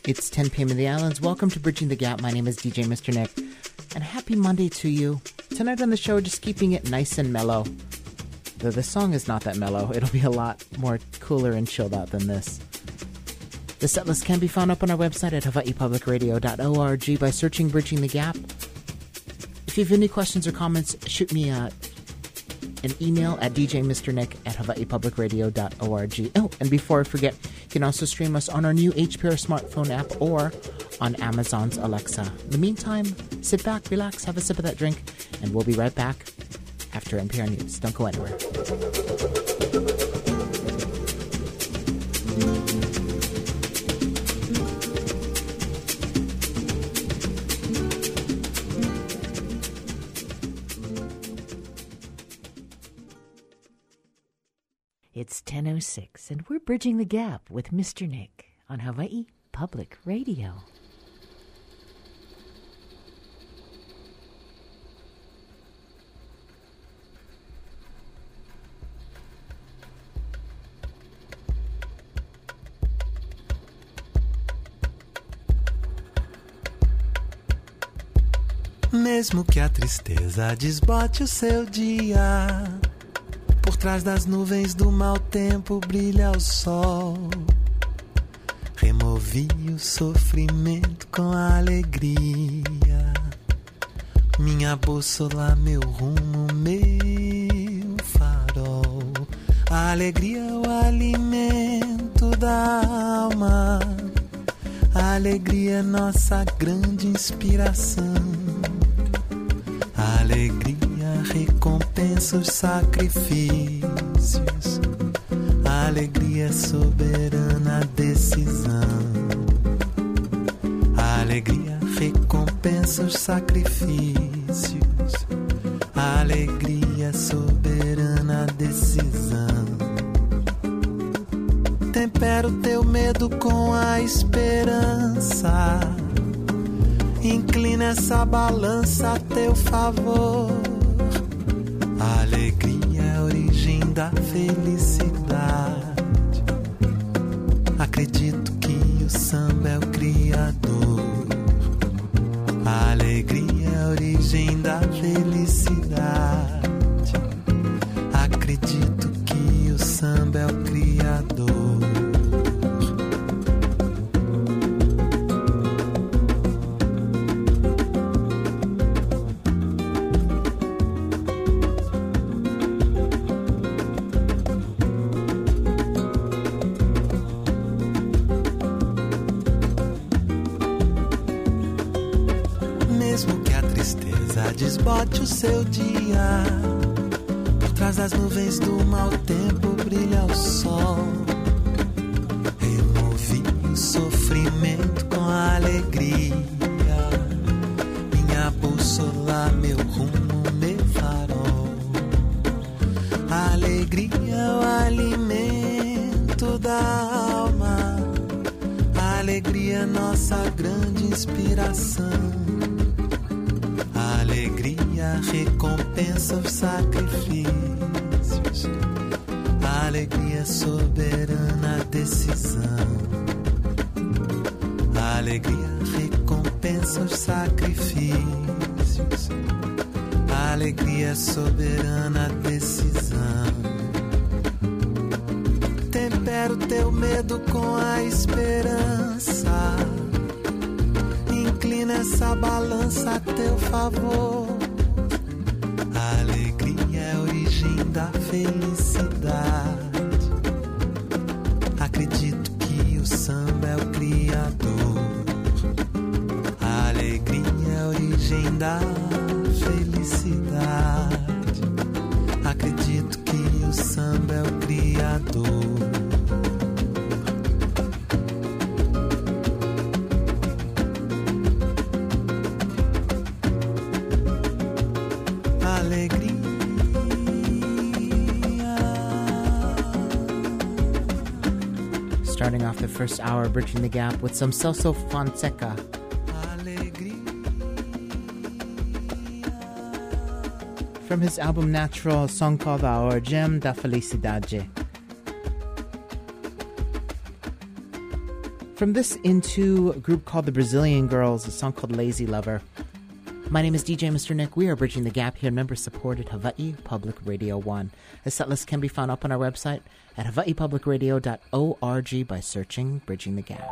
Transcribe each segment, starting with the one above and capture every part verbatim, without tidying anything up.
It's ten p.m. in the islands. Welcome to Bridging the Gap. My name is D J Mister Nick, and happy Monday to you. Tonight on the show, just keeping it nice and mellow. Though the song is not that mellow, it'll be a lot more cooler and chilled out than this. The setlist can be found up on our website at hawaii public radio dot org by searching Bridging the Gap. If you have any questions or comments, shoot me a an email at d j mister nick at hawaii public radio dot org. Oh, and before I forget, you can also stream us on our new H P R smartphone app or on Amazon's Alexa. In the meantime, sit back, relax, have a sip of that drink, and we'll be right back after N P R News. Don't go anywhere. It's ten oh six, and we're Bridging the Gap with Mister Nick on Hawaii Public Radio. Mesmo que a tristeza desbote o seu dia, por trás das nuvens do mau tempo brilha o sol. Removi o sofrimento com a alegria. Minha bússola, meu rumo, meu farol. A alegria é o alimento da alma. A alegria é nossa grande inspiração. A alegria recompensa os sacrifícios. A alegria é soberana decisão. A alegria recompensa os sacrifícios. A alegria é soberana decisão. Tempera o teu medo com a esperança. Inclina essa balança a teu favor. A alegria é a origem da felicidade. Acredito que o samba é o criador. A alegria é a origem da felicidade. Acredito que o samba é o criador. Desbote o seu dia, por trás das nuvens do mau tempo brilha o sol. Removi o sofrimento com a alegria. Minha bússola, meu rumo, meu farol. A alegria é o alimento da alma. A alegria é nossa grande inspiração. A alegria recompensa os sacrifícios. A alegria é soberana decisão. A alegria recompensa os sacrifícios. A alegria é soberana decisão. Tempera o teu medo com a esperança. Inclina essa balança a teu favor. A alegria é a origem da felicidade. Acredito que o samba é o criador. A alegria é a origem da felicidade. Acredito que o samba é o criador. Starting off the first hour, Bridging the Gap with some Celso Fonseca. From his album Natural, a song called Our Gem da Felicidade. From this into a group called the Brazilian Girls, a song called Lazy Lover. My name is D J Mister Nick. We are Bridging the Gap here, member-supported Hawaii Public Radio one. A set list can be found up on our website at hawaii public radio dot org by searching Bridging the Gap.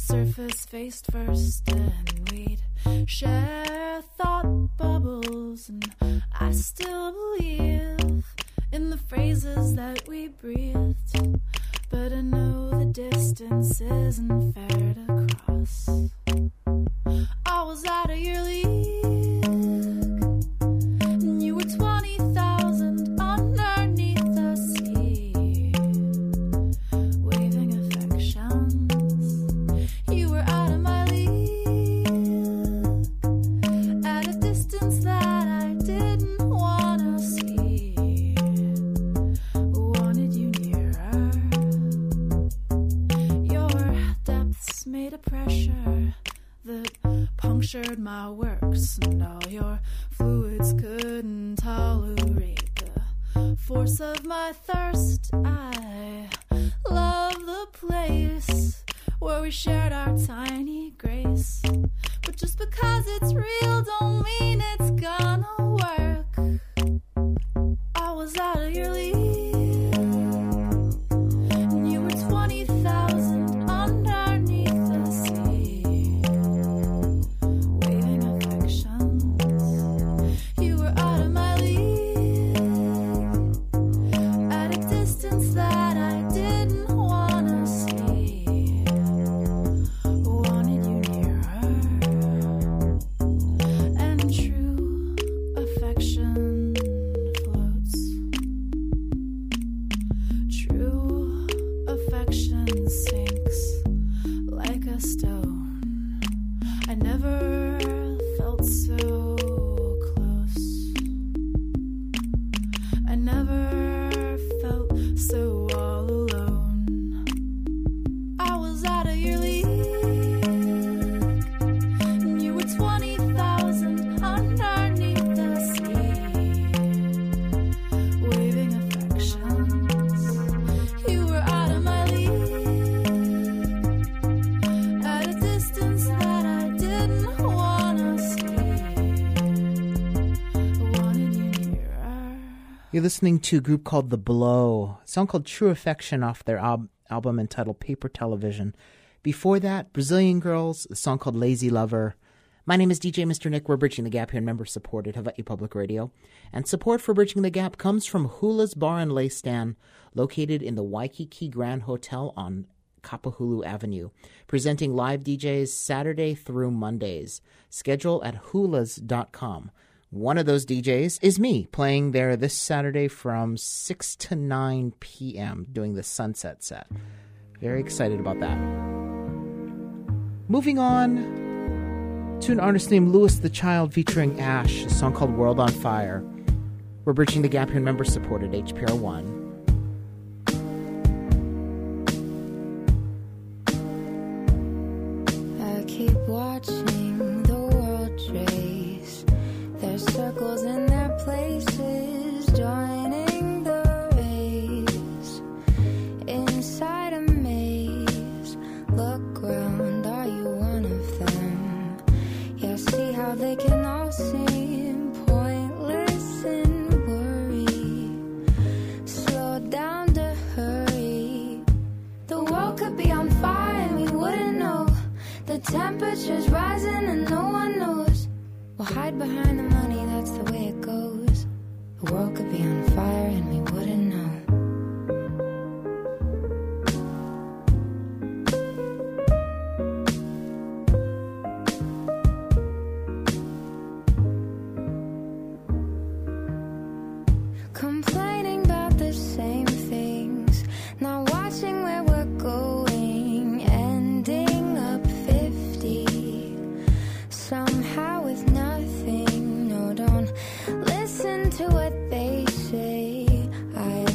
surface faced first, and we'd share thought bubbles, and I still believe in the phrases that we breathed, but I know the distance isn't fair to cross. I was out of your league, and you were twenty thousand underneath the sea, waving affections. You were out of my league, at a distance that I didn't want to see, wanted you nearer. Your depths made a pressure that punctured my works, and all your fluids couldn't tolerate the force of my thirst. I love the place where we shared our tiny grace, but just because it's real don't mean it's gonna work. I was out of your league, and you were twenty thousand underneath the sea, waving affections. You were out of my league, at a distance that I didn't want to see, wanted you nearer. And true affection floats. True affection sinks like a stone. I never felt so close. I never felt so all alone. I was out of your league, and you were twenty thousand underneath the sea, waving affections. You were out of my league, at a distance that I didn't want to see, wanted you nearer. You're listening to a group called The Blow, a song called True Affection off their al- album entitled Paper Television. Before that, Brazilian Girls, a song called Lazy Lover. My name is D J Mister Nick. We're Bridging the Gap here, member-supported Hawaii Public Radio. And support for Bridging the Gap comes from Hula's Bar and Lay Stand, located in the Waikiki Grand Hotel on Kapahulu Avenue, presenting live D Js Saturday through Mondays. Schedule at hulas dot com. One of those D Js is me, playing there this Saturday from six to nine p.m., doing the sunset set. Very excited about that. Moving on to an artist named Louis the Child featuring Ash, a song called World on Fire. We're Bridging the Gap here, member-supported H P R one. I keep watching the world trace. There's circles in their places, joining the race. Inside a maze, look round, are you one of them? Yeah, see how they can all seem pointless and worry. Slow down to hurry. The world could be on fire and we wouldn't know. The temperature's rising and no one knows. We'll hide behind the money, that's the way it goes. The world could be on fire and we wouldn't know. Complaining about the same things, not watching where we're going, ending up fifty, somehow with nothing. No, don't listen to what they say. I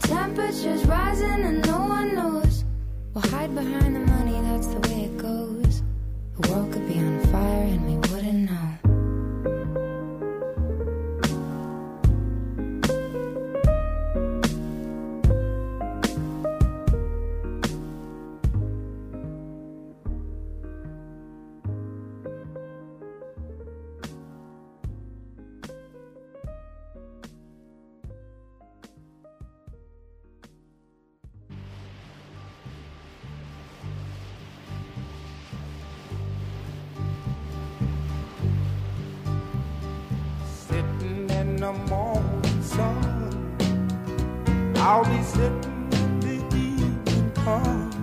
temperature's rising and no one knows. We'll hide behind the money, that's the way it goes. The world could be on fire and we wouldn't know. The morning sun, I'll be sitting when the evening comes,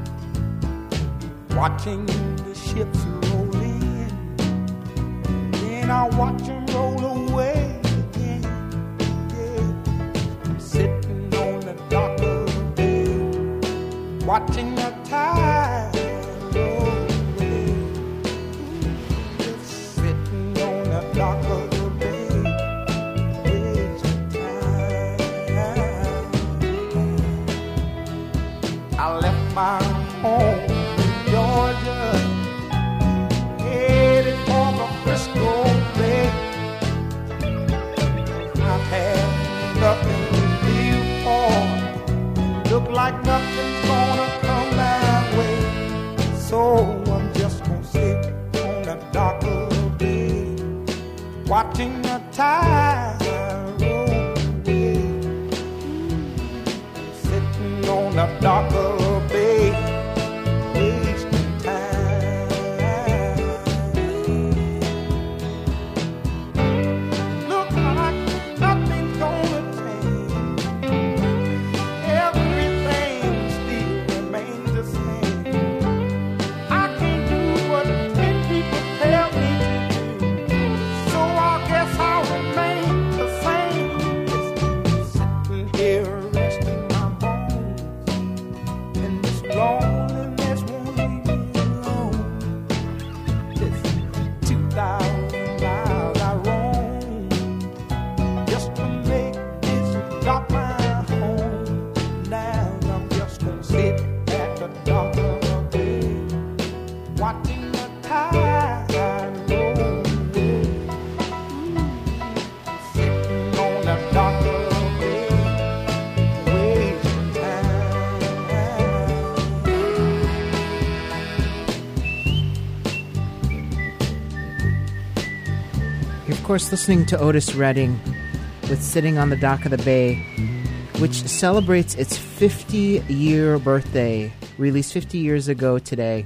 watching the ships roll in, then I'll watch them roll away again. Yeah. I'm sitting on the dock of the bay, watching the tide roll away. Just sitting on the dock of the my home in Georgia, headed for the Frisco Bay. I've had nothing to live for, look like nothing's gonna come my way. So I'm just gonna sit on the dock of the bay, watching the tide roll away. Sitting on the dock of Of course, listening to Otis Redding with Sitting on the Dock of the Bay, which celebrates its fifty-year birthday, released fifty years ago today.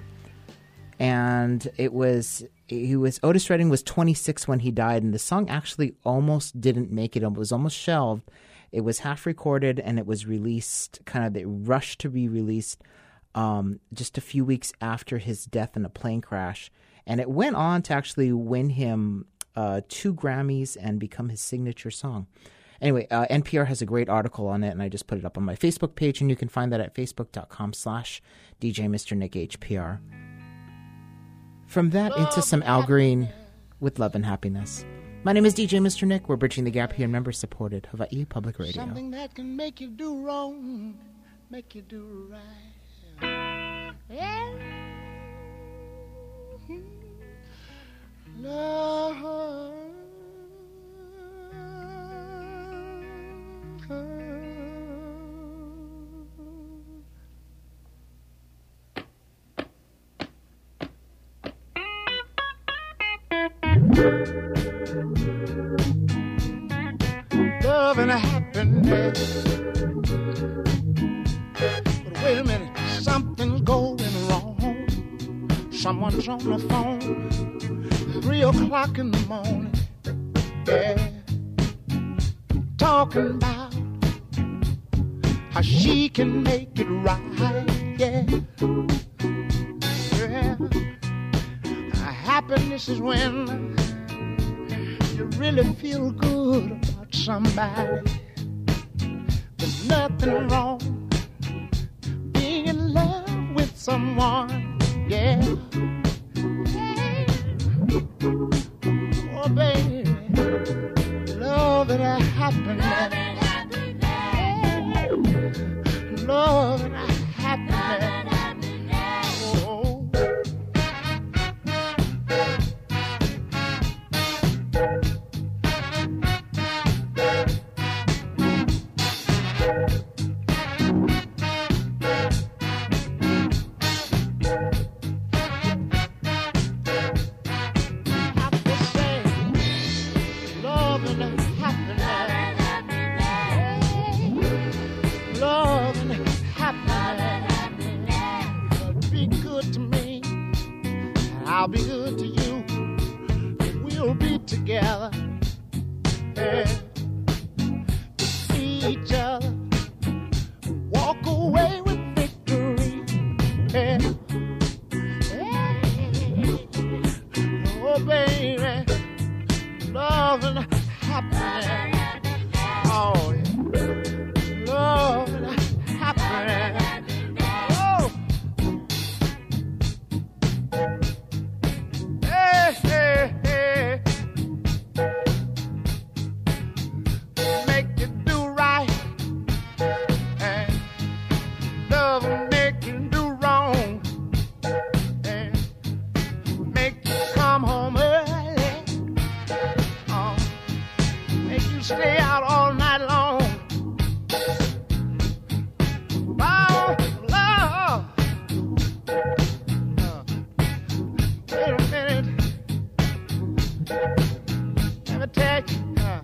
And it was, he was, Otis Redding was twenty-six when he died, and the song actually almost didn't make it. It was almost shelved. It was half recorded, and it was released, kind of, it rushed to be released um, just a few weeks after his death in a plane crash. And it went on to actually win him Uh, two Grammys and become his signature song. Anyway, uh, N P R has a great article on it, and I just put it up on my Facebook page, and you can find that at facebook.com slash DJ Mister Nick H P R. From that into some Al Green with Love and Happiness. My name is D J Mister Nick. We're bridging the gap here, member-supported Hawaii Public Radio. Something that can make you do wrong, make you do right. Yeah. Love. Love and happiness. But wait a minute, something's going wrong. Someone's on the phone. Three o'clock in the morning, yeah, talking about how she can make it right, yeah, yeah. Happiness is when you really feel good about somebody. There's nothing wrong being in love with someone, yeah. Oh, baby, love and happiness. Love and happiness. I'll be good to you. We'll be together. Yeah. To see each other. Walk away with victory. Yeah. Yeah. Oh, baby. Love and happiness. Oh, yeah. Love and happiness. Stay out all night long. Oh, love. Uh, wait a minute. Let me tell you. Uh,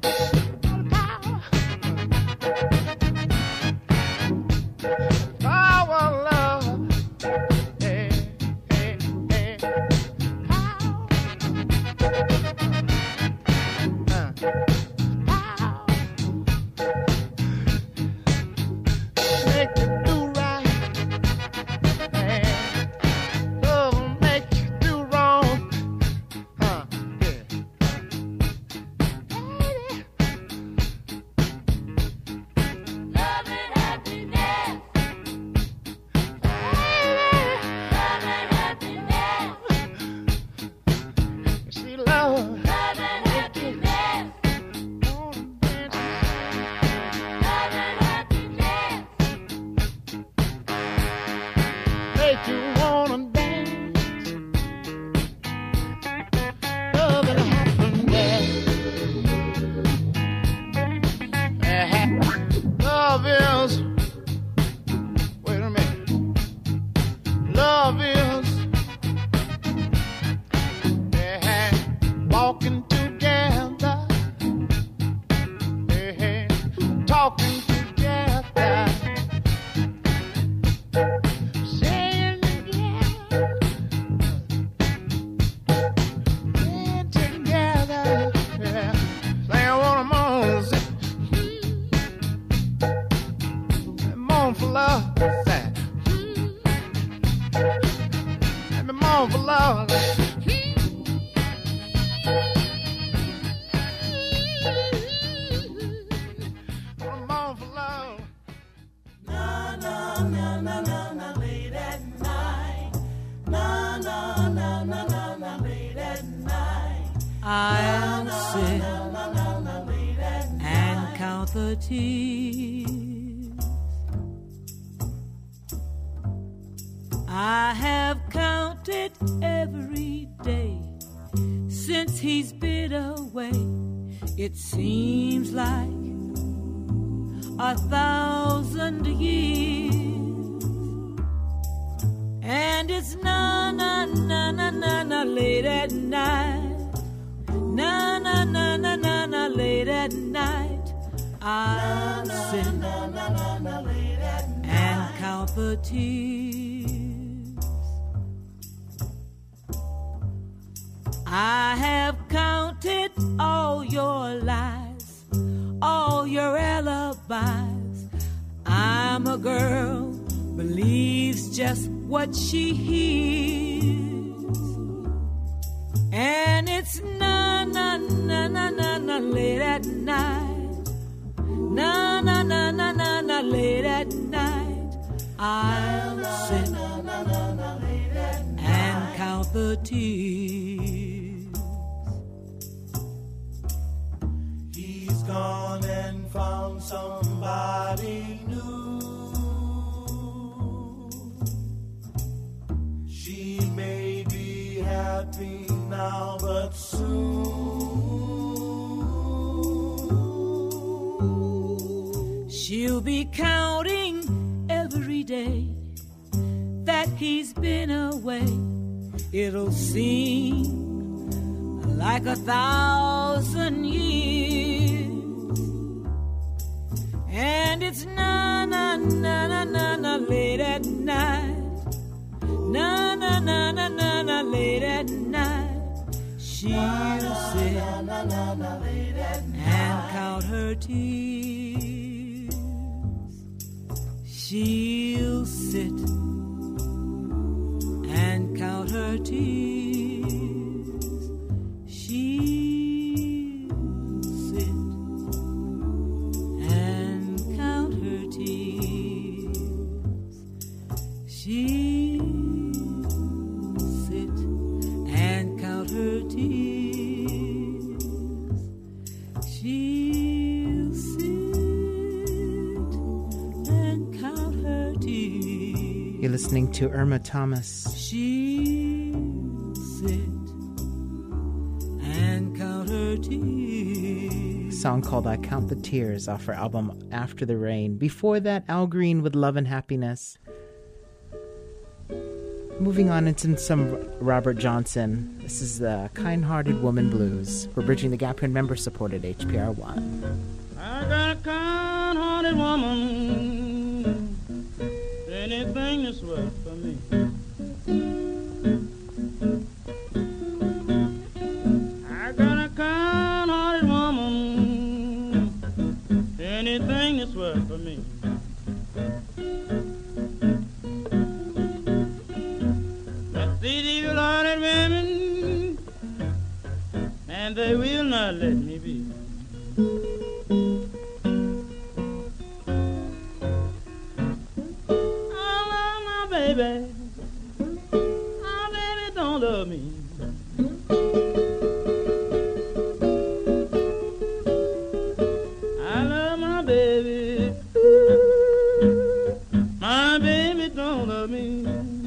power, love. Hey, hey, hey. Power. Uh. I'll sit and count the tears. I have counted every day since he's been away. It seems like a thousand years. And it's na na na na na na late at night. Na na na na na na late at night. I'll sit and count the tears. I have counted all your lies, all your alibis. I'm a girl, believes just what she hears. And it's na na na na na na late at night. Na na na na na na late at night. I'll sit and count the tears. He's gone and found somebody new. She may be happy now, but soon be counting every day that he's been away. It'll seem like a thousand years. And it's na na na na na na late at night. Na na na na na na late at night. She'll sit and count her tears. She'll sit and count her tears. She'll sit and count her tears. She'll sit and count her tears. She'll sit and count her tears. You're listening to Irma Thomas. She'll sit and count her tears. A song called I Count the Tears off her album After the Rain. Before that, Al Green with Love and Happiness. Moving on into some Robert Johnson. This is the Kind-Hearted Woman Blues. We're bridging the gap here in member-supported H P R one. I got a kind-hearted woman, anything that's worth for me. I got a kind-hearted woman, anything that's worth for me. But these evil-hearted women, and they will not let me be. Baby, my baby don't love me. I love my baby, my baby don't love me.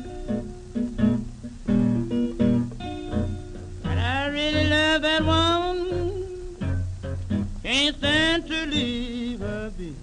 But I really love that woman, can't stand to leave her be.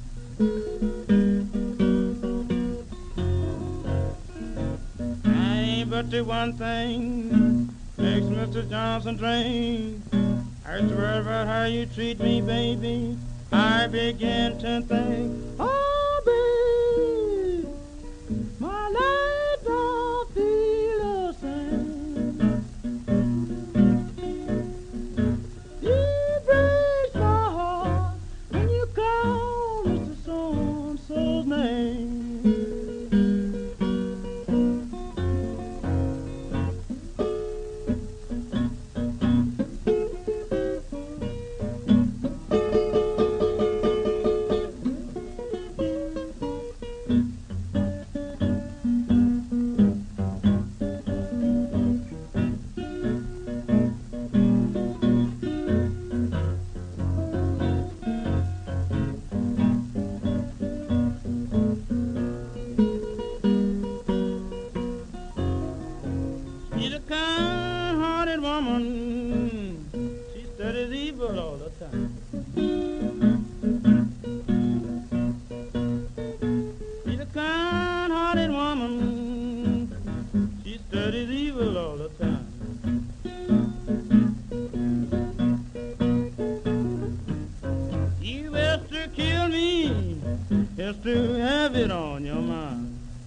But the one thing makes Mister Johnson drain. I swear about how you treat me, baby. I begin to think, oh, baby, my life don't feel the same. It breaks my heart when you call Mister So-and-so's name. To have it on your mind.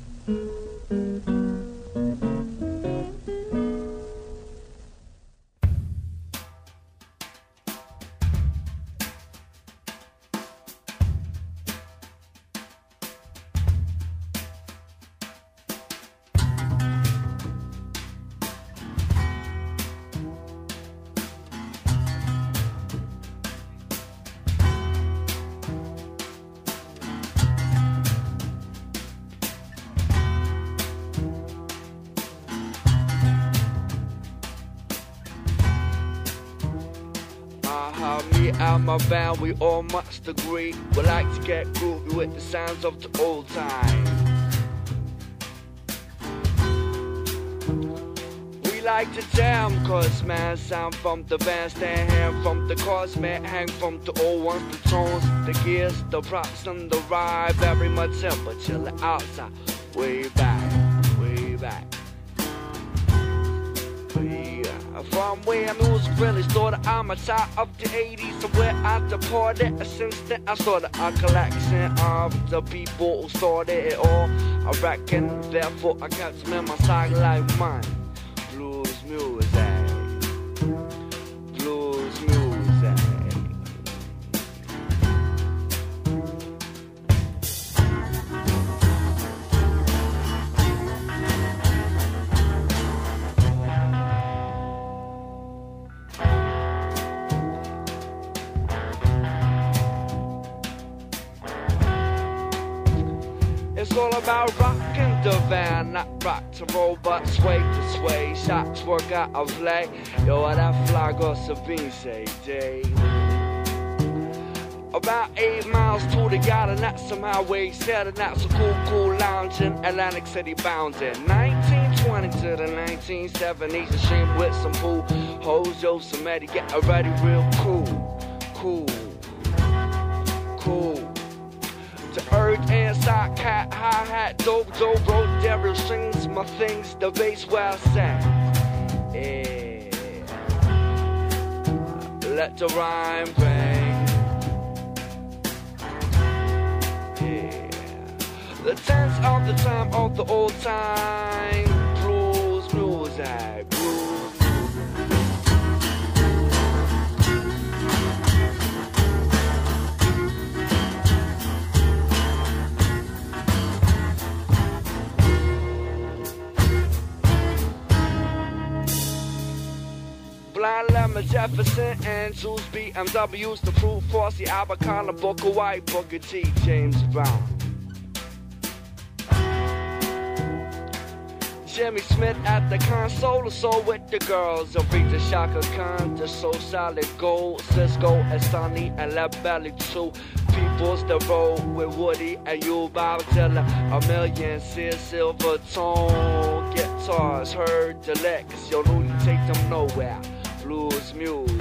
And my band, we all must agree, we like to get groovy with the sounds of the old time. We like to jam, cause man, sound from the van, stand hand from the cars, man, hang from the old ones, the tones, the gears, the props, and the ride, very much temper, chillin' outside, way back, way back. From where music really started, I'm a child of the eighties, so where I departed. Since then, I started a collection of the people who started it all. I reckon, therefore, I got them in my side like mine. Blues music, blues music. It's all about rockin' the van, not rock to roll, but sway to sway. Shots work out of play. Yo, what that fly girl Sabine say, day. About eight miles to the yacht, and that's some highway set, and that's a cool, cool lounge in Atlantic City bound in nineteen twenty to the nineteen seventies. A shame with some pool hoes, yo, some Eddie, get ready real cool, cool, cool. The earth inside cat, hi-hat, dope, dope, road, devil strings, my things, the bass where I sang. Yeah. Let the rhyme bang. Yeah. The tense of the time of the old time. Blues, music, blues. Blind Lemon, Jefferson, Andrews, B M Ws, the Proof, Fossey, Albacana, Booker White, Booker T, James Brown. Jimmy Smith at the console, so with the girls, Aretha, Shaka Khan, the Soul Solid Gold, Cisco, and Sonny, and Left Belly too. People's the road with Woody and you, Bob Dylan, a million, Sid Silver Tone, guitars, heard the licks, yo, Newton take them nowhere. Blues music.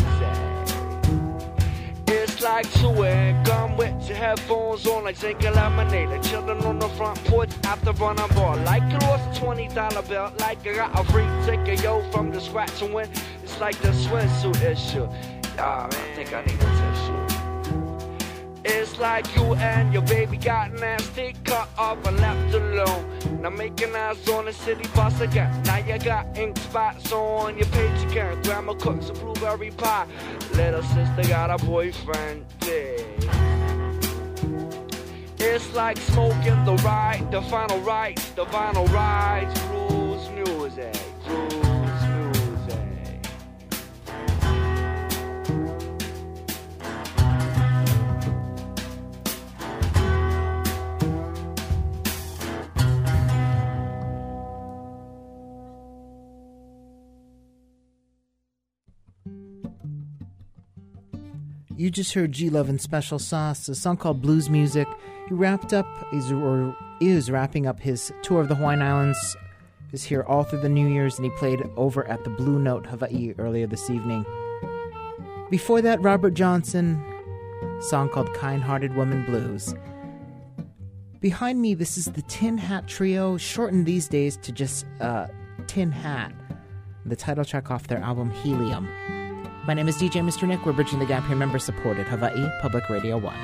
It's like chewing gum with your headphones on, like drinking lemonade, like chillin' on the front porch after running ball. Like you lost a twenty dollar bill, like you got a free ticket, yo, from the scratch and win. It's like the swimsuit issue. Ah, man, I think I need a tissue. It's like you and your baby got nasty, cut off and left alone. Now making eyes on the city bus again. Now you got ink spots on your page again. Grandma cooks a blueberry pie. Little sister got a boyfriend, yeah. It's like smoking the ride, the final rites, the vinyl rides. Blues music, blues music. You just heard G Love and Special Sauce, a song called Blues Music. He wrapped up, is, or is wrapping up his tour of the Hawaiian Islands. He's here all through the New Year's, and he played over at the Blue Note Hawaii earlier this evening. Before that, Robert Johnson, a song called Kind-Hearted Woman Blues. Behind me, this is the Tin Hat Trio, shortened these days to just uh, Tin Hat, the title track off their album Helium. My name is D J Mister Nick. We're bridging the gap here, member-supported Hawaii Public Radio one.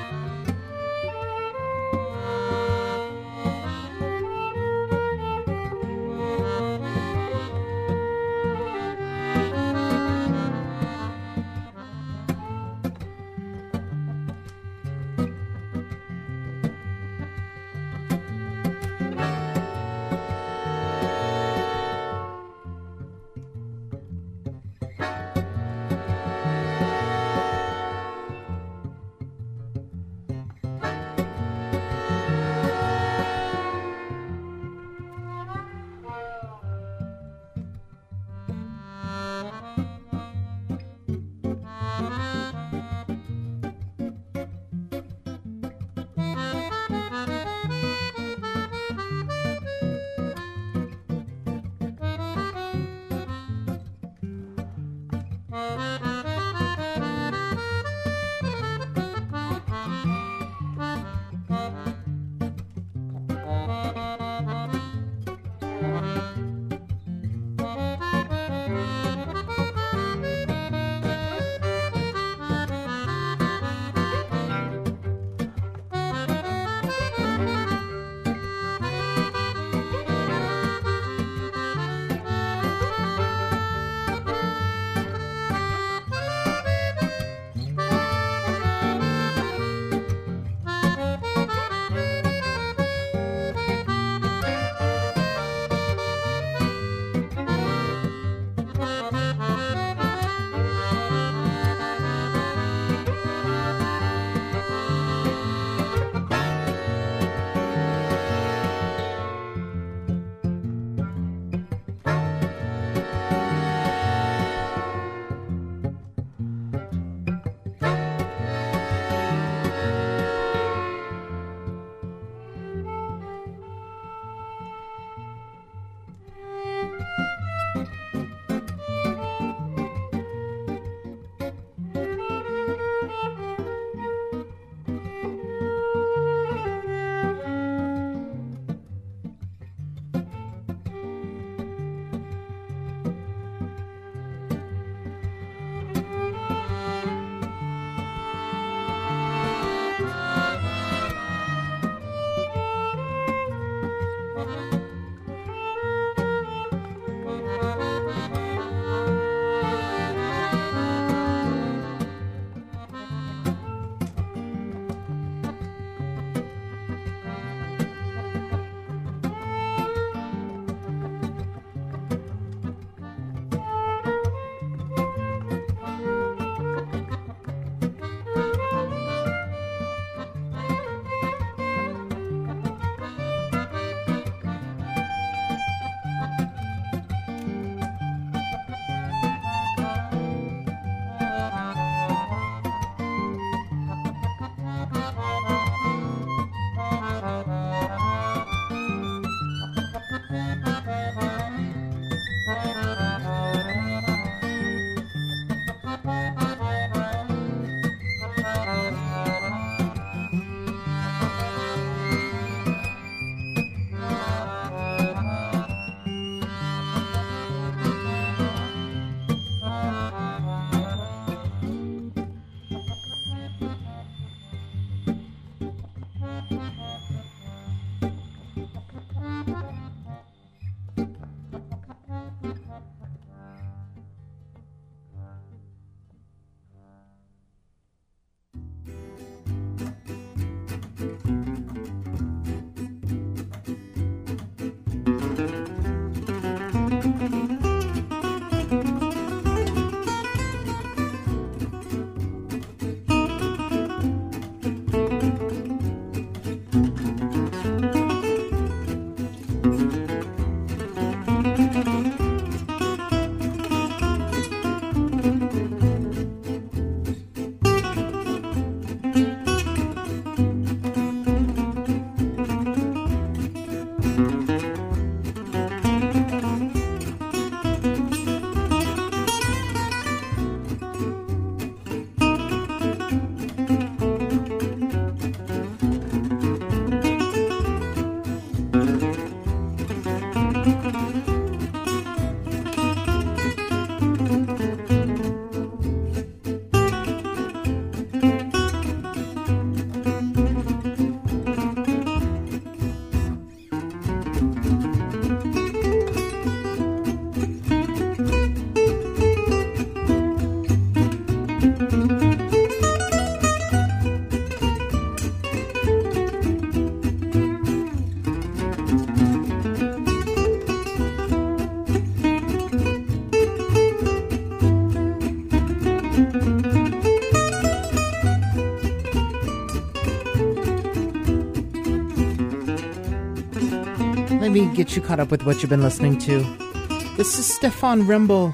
Let me get you caught up with what you've been listening to. This is Stefan Rembel,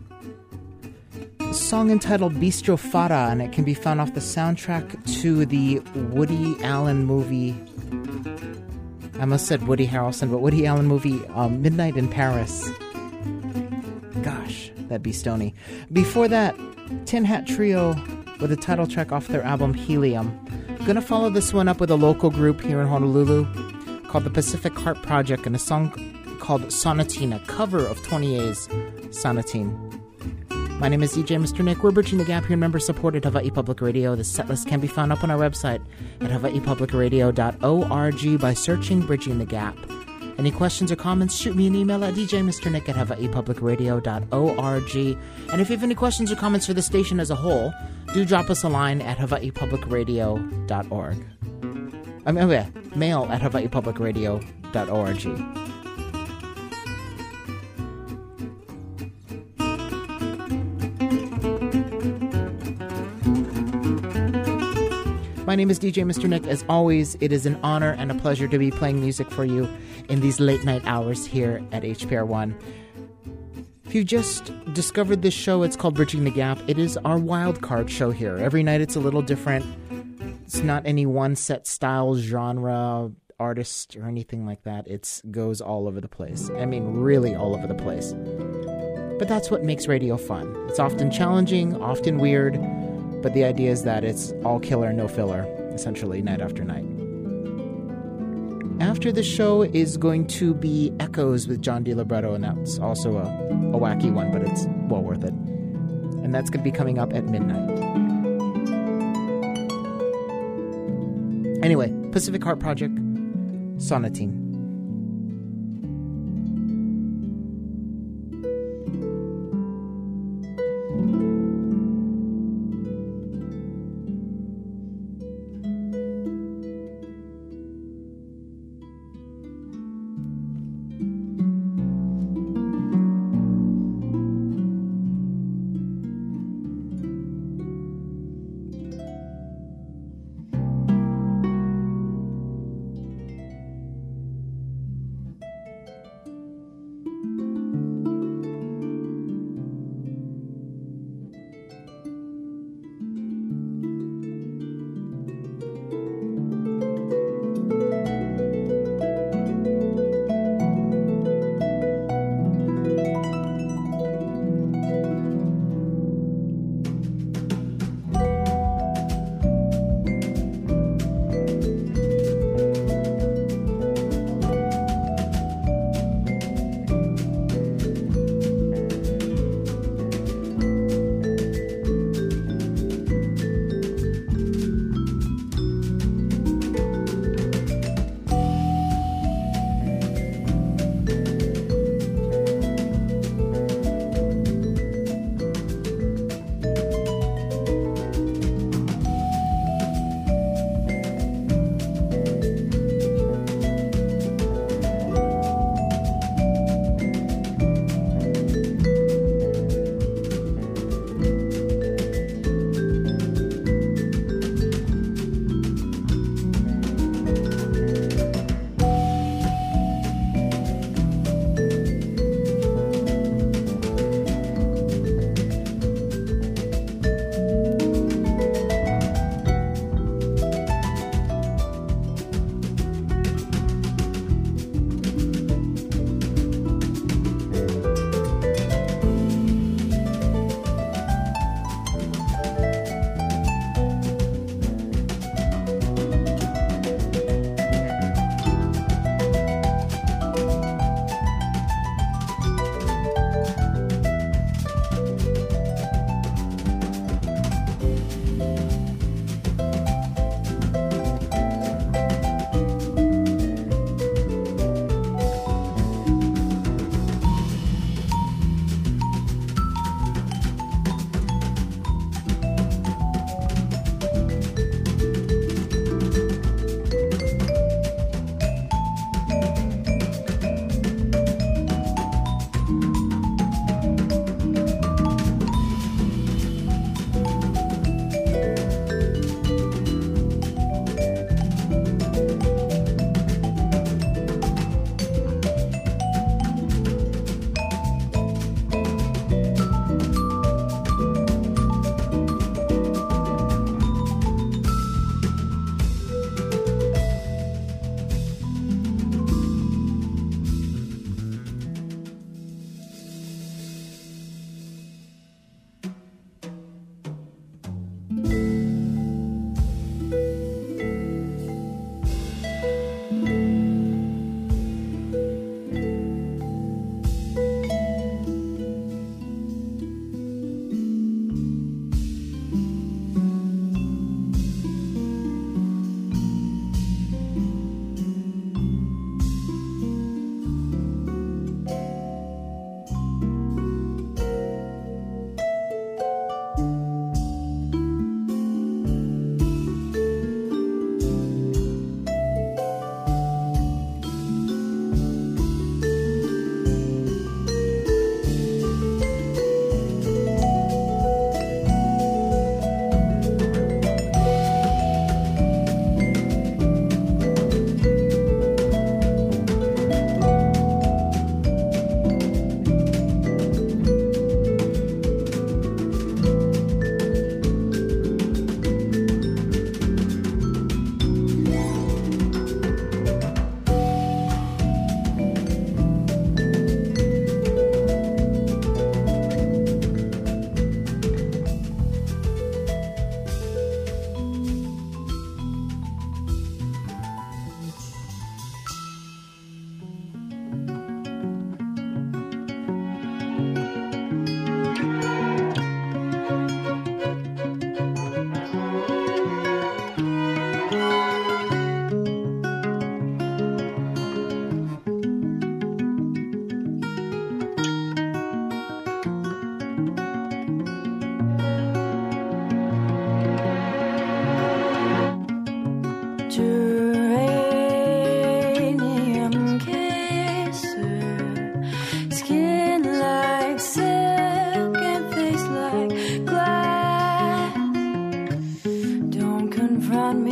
a song entitled Bistro Fata, and it can be found off the soundtrack to the Woody Allen movie. I almost said Woody Harrelson, but Woody Allen movie, um, Midnight in Paris. Gosh, that'd be stony. Before that, Tin Hat Trio with a title track off their album Helium. Gonna follow this one up with a local group here in Honolulu called the Pacific Heart Project, and a song called Sonatine, a cover of twenty A's Sonatine. My name is D J Mister Nick. We're bridging the gap here in member-supported Hawaii Public Radio. The setlist can be found up on our website at hawaii public radio dot org by searching Bridging the Gap. Any questions or comments, shoot me an email at d j mister nick at hawaii public radio dot org. And if you have any questions or comments for the station as a whole, do drop us a line at hawaii public radio dot org. I mean, yeah, mail at hawaii public radio dot org. My name is D J Mister Nick. As always, it is an honor and a pleasure to be playing music for you in these late night hours here at H P R one. If you just discovered this show, it's called Bridging the Gap. It is our wild card show here. Every night it's a little different. It's not any one set style, genre, artist, or anything like that. It goes all over the place. I mean, really all over the place. But that's what makes radio fun. It's often challenging, often weird, but the idea is that it's all killer, no filler, essentially, night after night. After the show is going to be Echoes with John DiLibretto, and that's also a, a wacky one, but it's well worth it. And that's going to be coming up at midnight. Anyway, Pacific Heart Project, Sonatine.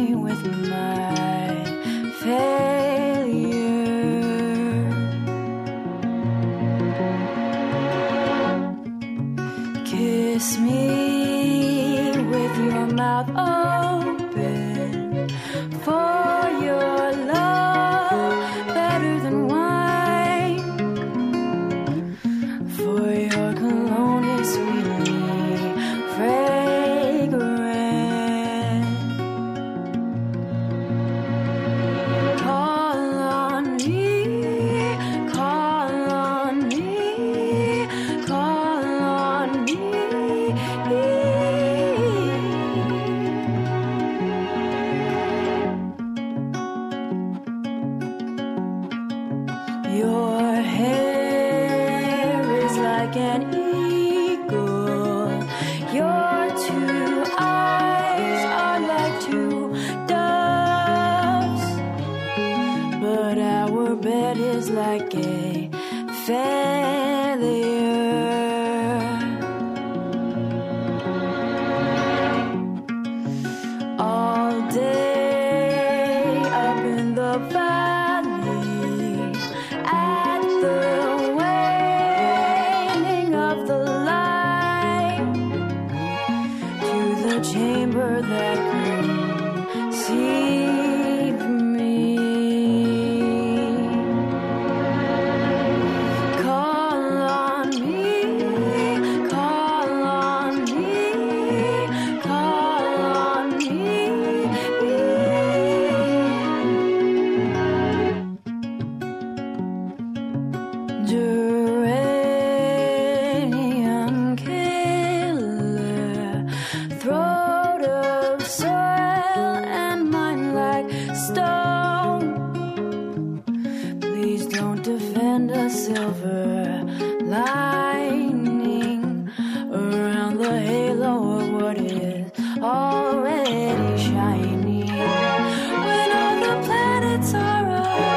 me with my failure. Kiss me with your mouth open for your love better than wine, for your cologne is sweetly fragrant. Call on me, call on me, call on me. Your hair is like an eagle. Your two eyes are like two doves. But our bed is like a failure. All day up in the valley, at the waning of the light, to the chamber that conceived me. Call on me, call on me, call on me. Geranium killer, throat of soil and mind like stone. Please don't defend a silver lining around the halo of what is already shiny. When all the planets are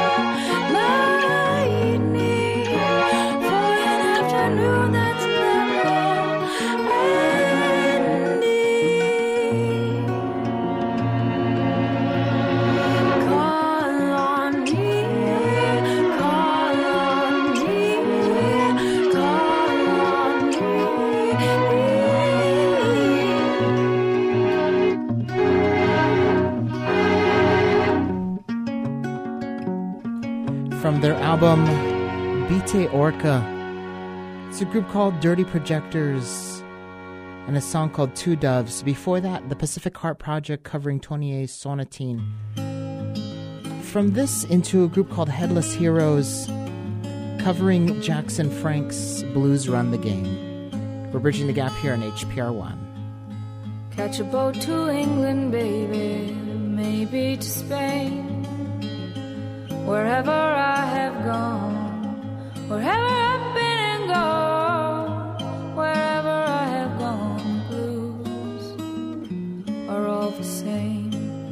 aligning for an afternoon that's never ending. Call on me, call on me, call on me. From their album Bite Orca, it's a group called Dirty Projectors and a song called Two Doves. Before that, the Pacific Heart Project covering Tonier's Sonatine. From this into a group called Headless Heroes covering Jackson Frank's Blues Run the Game. We're bridging the gap here on H P R one. Catch a boat to England, baby, maybe to Spain. Wherever I have gone, wherever I've been and gone, wherever I have gone, the blues are all the same.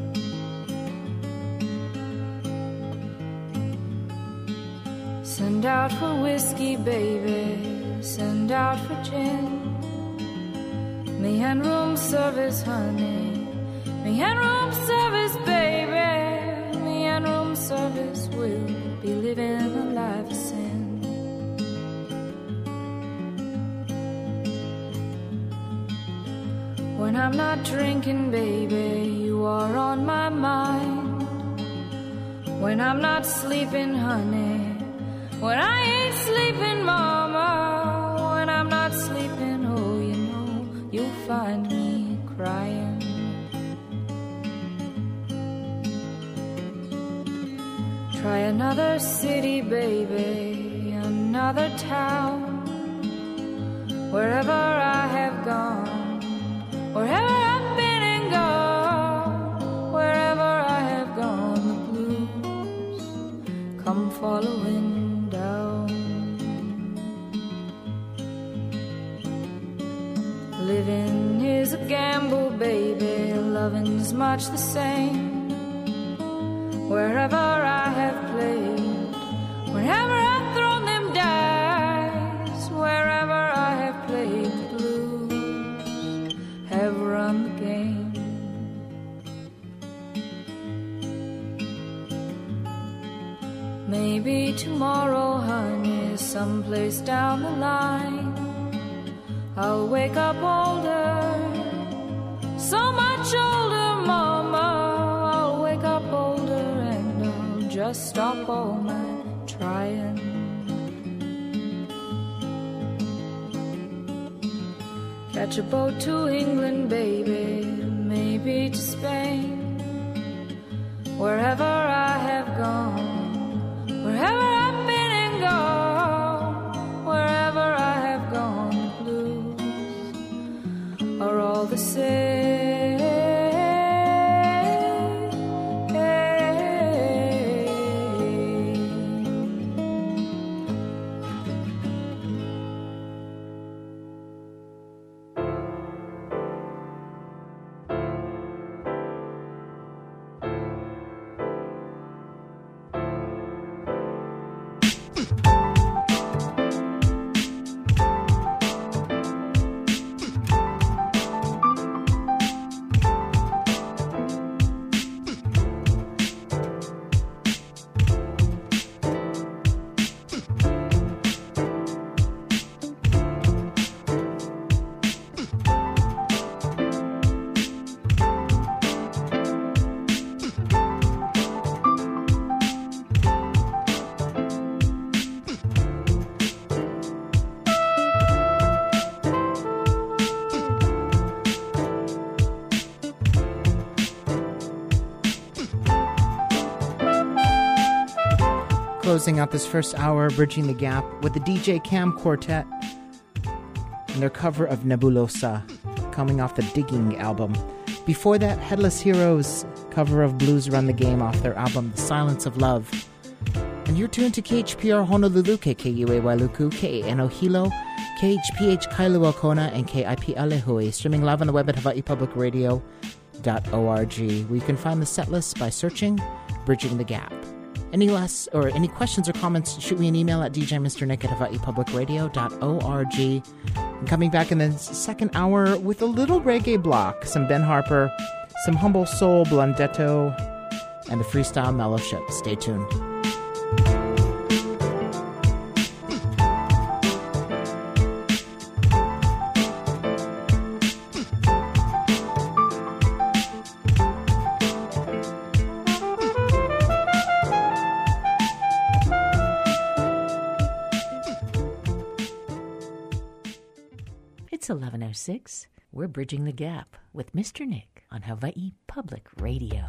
Send out for whiskey, baby, send out for gin. Me and room service, honey, me and room service, baby. Me and room service will be living a life of sin. When I'm not drinking, baby, you are on my mind. When I'm not sleeping, honey, when I ain't sleeping, mama, when I'm not sleeping, oh, you know, you'll find me crying. Try another city, baby, another town. Wherever I have gone, wherever I've been and gone, wherever I have gone, the blues come following down. Living is a gamble, baby, loving's much the same. Wherever I have played, wherever I've thrown them dice, wherever I have played, the blues have run the game. Maybe tomorrow, honey, someplace down the line, I'll wake up older, so much older, mama. I'll wake up older and I'll just stop all my trying. Catch a boat to England, baby, maybe to Spain. Wherever I have gone, wherever I've been and gone, wherever I have gone, the blues are all the same. Closing out this first hour, Bridging the Gap, with the D J Cam Quartet and their cover of Nebulosa, coming off the Digging album. Before that, Headless Heroes, cover of Blues Run the Game off their album The Silence of Love. And you're tuned to K H P R Honolulu, K K U A Wailuku, K A N O Hilo, K H P H Kailua Kona, and K I P Alehui, streaming live on the web at hawaii public radio dot org, where you can find the set list by searching Bridging the Gap. Any last or any questions or comments, shoot me an email at d j mister nick at hawaii public radio dot org. And coming back in the second hour with a little reggae block, some Ben Harper, some Humble Soul, Blundetto, and the Freestyle Mellowship. Stay tuned. It's eleven oh six. We're Bridging the Gap with Mister Nick on Hawaii Public Radio.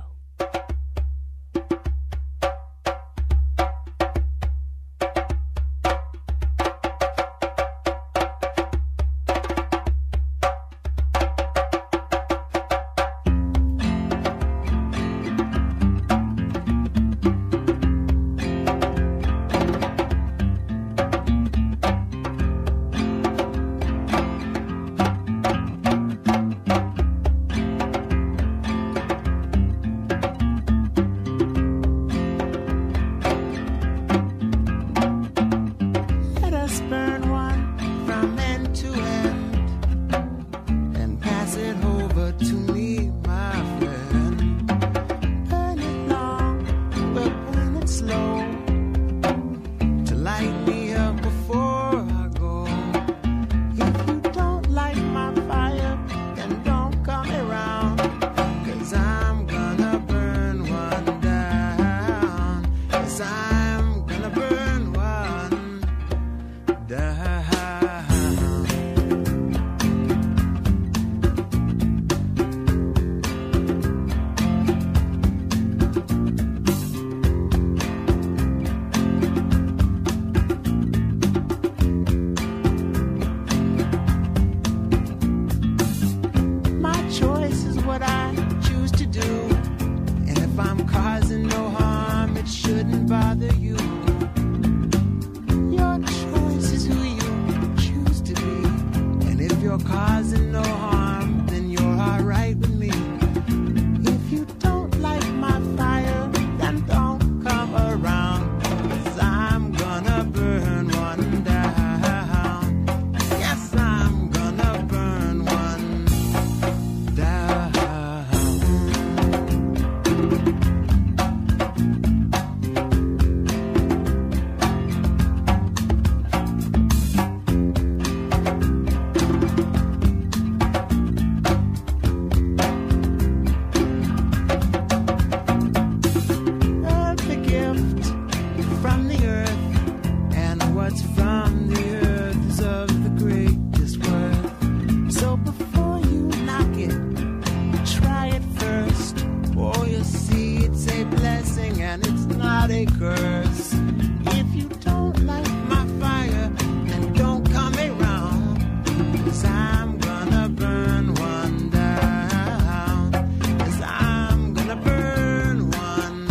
somebody curse. If you don't like my fire, then don't come around, 'cause I'm gonna burn one down. 'Cause I'm gonna burn one.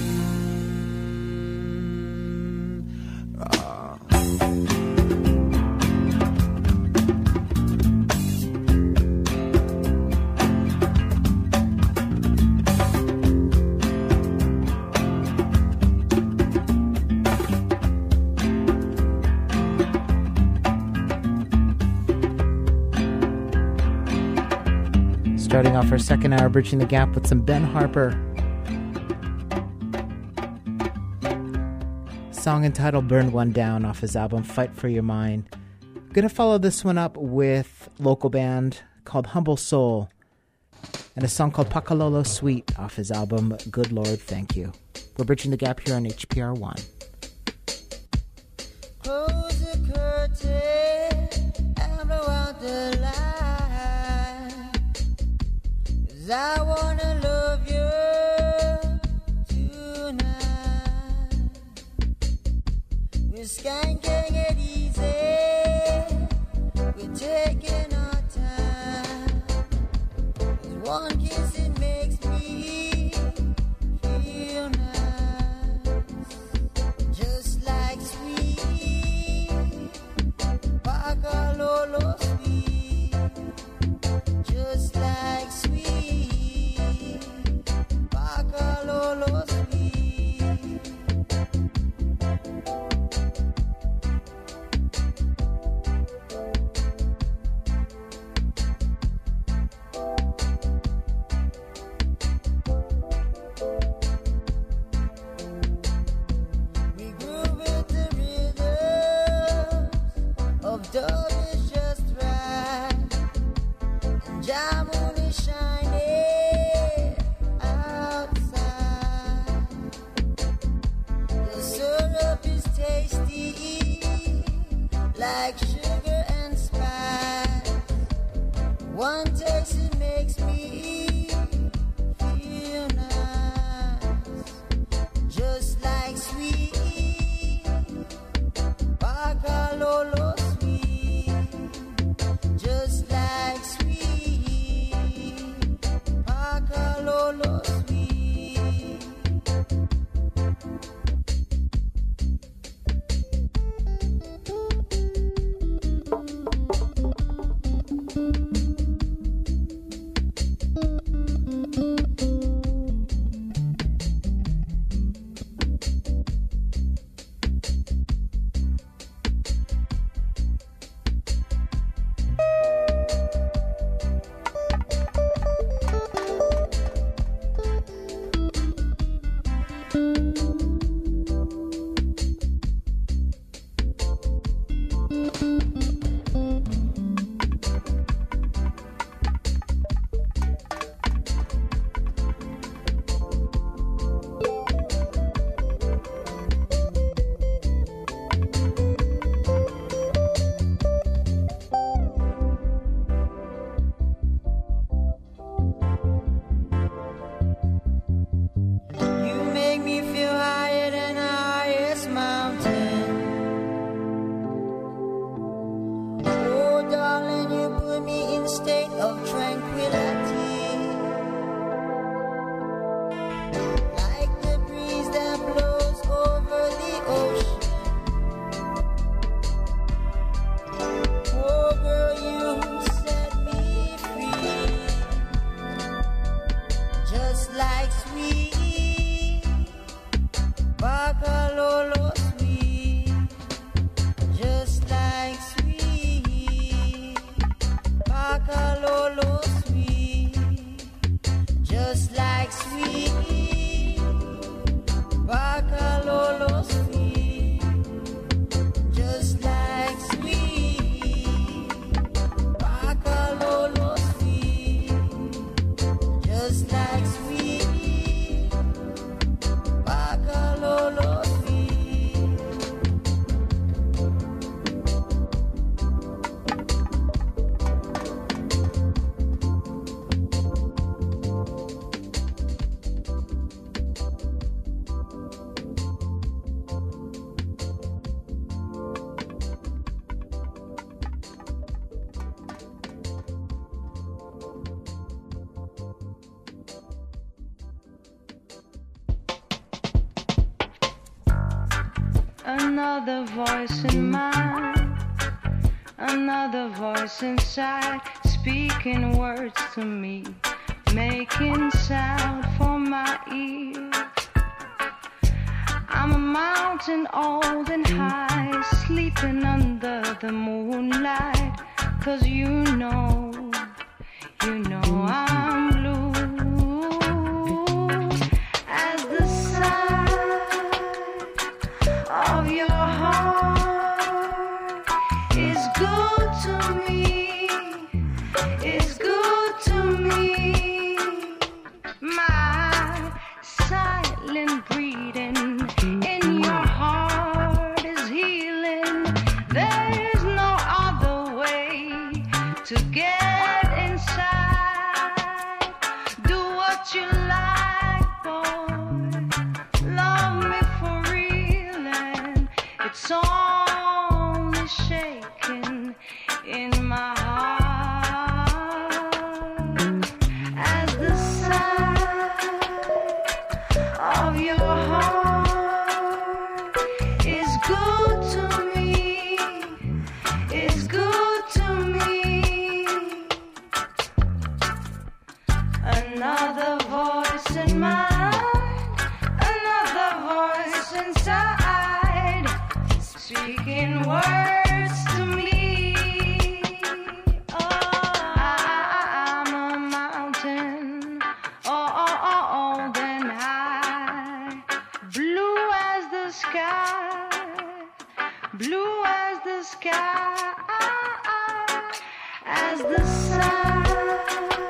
Oh. Starting off our second hour, Bridging the Gap with some Ben Harper. Song entitled Burn One Down off his album Fight for Your Mind. Gonna follow this one up with local band called Humble Soul and a song called Pakalolo Suite off his album Good Lord Thank You. We're Bridging the Gap here on H P R one. Close the curtain and blow out the light. I wanna love you tonight. We're skanking it easy. We're taking our time. With one kiss it makes me feel nice. Just like sweet Pakalolo sweet. Just like sweet Pakalolo sweet. We grew with the rhythms of dove is just right, and Jamun is shining outside. Your syrup is tasty, like sugar and spice. One taste it makes me feel nice. Just like sweet Pakalolo sweet. Just like sweet Pakalolo sweet. You make me feel higher than the highest mountain. Oh, darling, you put me in state of tranquility, like the breeze that blows over the ocean. Oh, girl, you set me free, just like sweet Pakalolo sweet. Just like sweet Pakalolo sweet. Just like sweet Pakalolo sweet. Just like sweet Pakalolo sweet. Just like sweet Pakalolo sweet. Another voice in mine, another voice inside, speaking words to me, making sound for my ear. I'm a mountain old and high, sleeping under the moonlight, 'cause you know, you know I'm blue. As the side of your heart is good to me, is good to me. My silent breathing in your heart is healing. There's no other way to get inside. Do what you like, boy. Love me for real, and it's only shaking in my heart. As the side of your heart is good to me, is good to me. Another voice in mind, another voice inside, speaking words to me. Oh, I'm a mountain, oh, oh, oh, old and high, blue as the sky, blue as the sky, as the side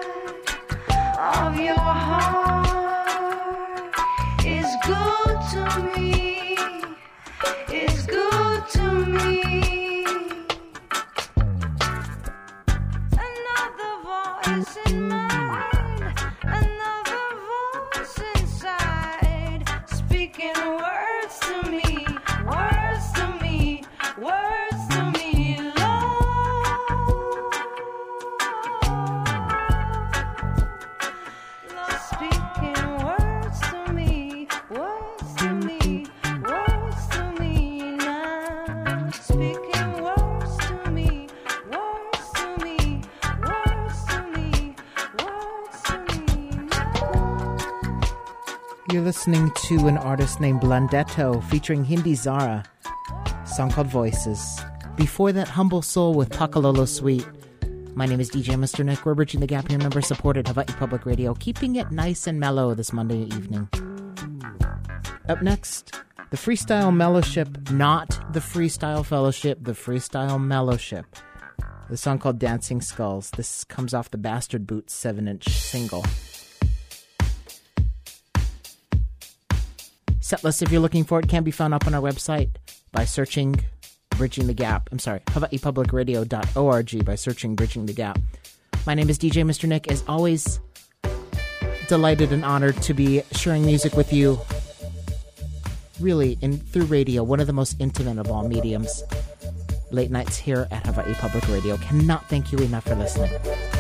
of your heart is good to me, is good to me. Another voice in mind, another voice inside, speaking words to me, words to me, words to me, Lord. Lord, speaking words to me, words to me, words to me now. Speaking words to me, words to me, words to me, words to me now. You're listening to an artist named Blundetto featuring Hindi Zara, a song called Voices. Before that, Humble Soul with Pakalolo Suite. My name is D J Mister Nick. We're bridging the gap here, member supported Hawaii Public Radio, keeping it nice and mellow this Monday evening. Up next, the Freestyle Mellowship, not the Freestyle Fellowship, the Freestyle Mellowship. The song called Dancing Skulls. This comes off the Bastard Boots seven inch single. Setlist, if you're looking for it, can be found up on our website by searching Bridging the Gap. I'm sorry, hawaii public radio dot org by searching Bridging the Gap. My name is D J Mister Nick. As always, delighted and honored to be sharing music with you, really, in through radio, one of the most intimate of all mediums. Late nights here at Hawaii Public Radio. Cannot thank you enough for listening.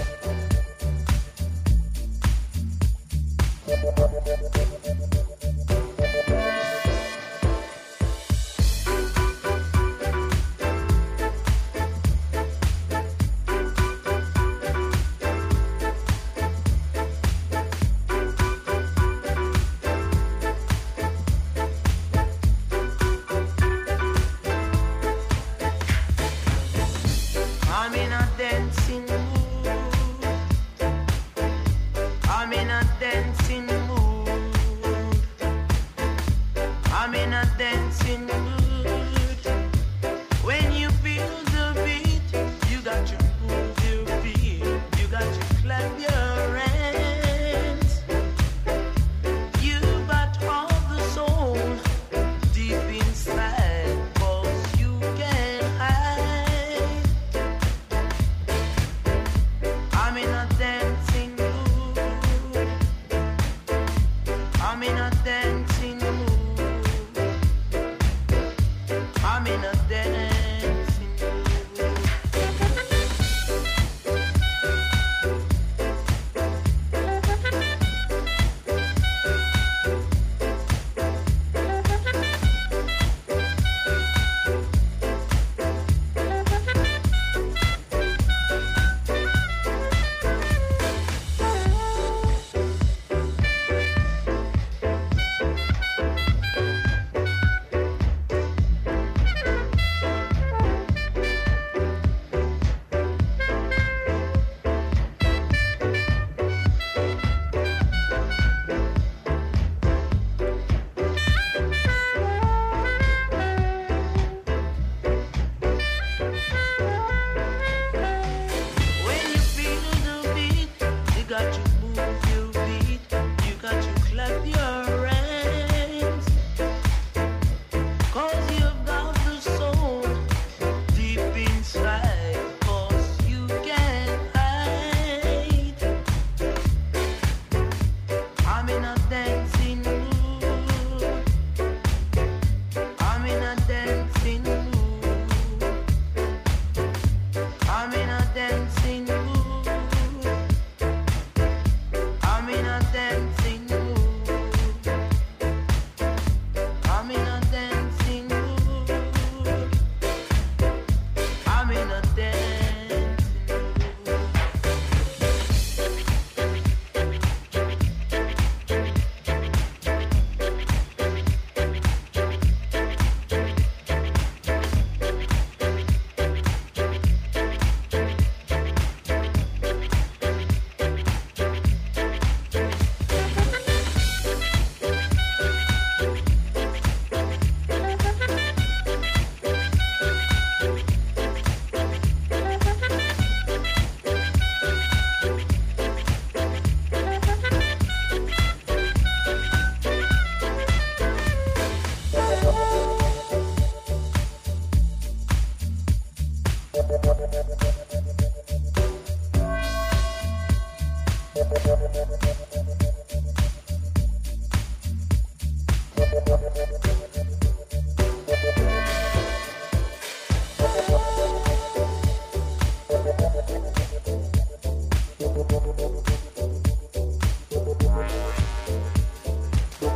I'm in a dancing mood. I'm in a dancing mood.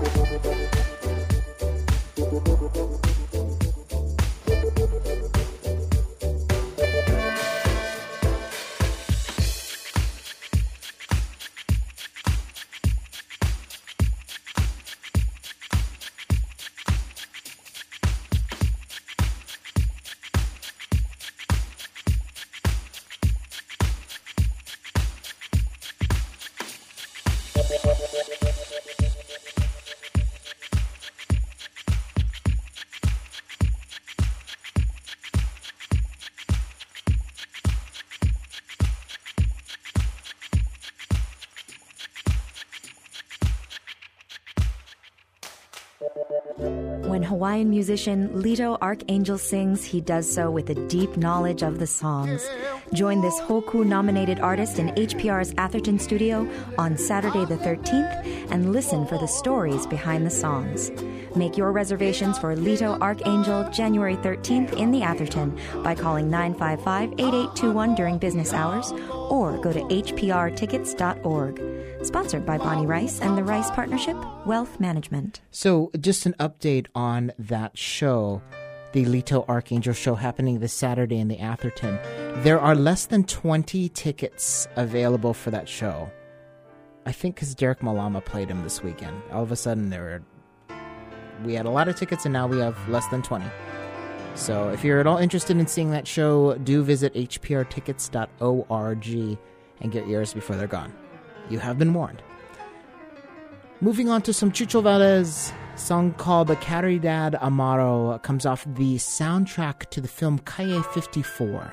When Hawaiian musician Lito Archangel sings, he does so with a deep knowledge of the songs. Join this Hoku-nominated artist in H P R's Atherton studio on Saturday the thirteenth and listen for the stories behind the songs. Make your reservations for Lito Archangel January thirteenth in the Atherton by calling nine five five, eight eight two one during business hours or go to h p r tickets dot org. Sponsored by Bonnie Rice and the Rice Partnership Wealth Management. So just an update on that show, the Lito Archangel show happening this Saturday in the Atherton. There are less than twenty tickets available for that show. I think because Derek Malama played him this weekend. All of a sudden, there were, we had a lot of tickets and now we have less than twenty. So if you're at all interested in seeing that show, do visit h p r tickets dot org and get yours before they're gone. You have been warned. Moving on to some Chucho Valdez song called The Caridad Amaro, comes off the soundtrack to the film Calle fifty-four.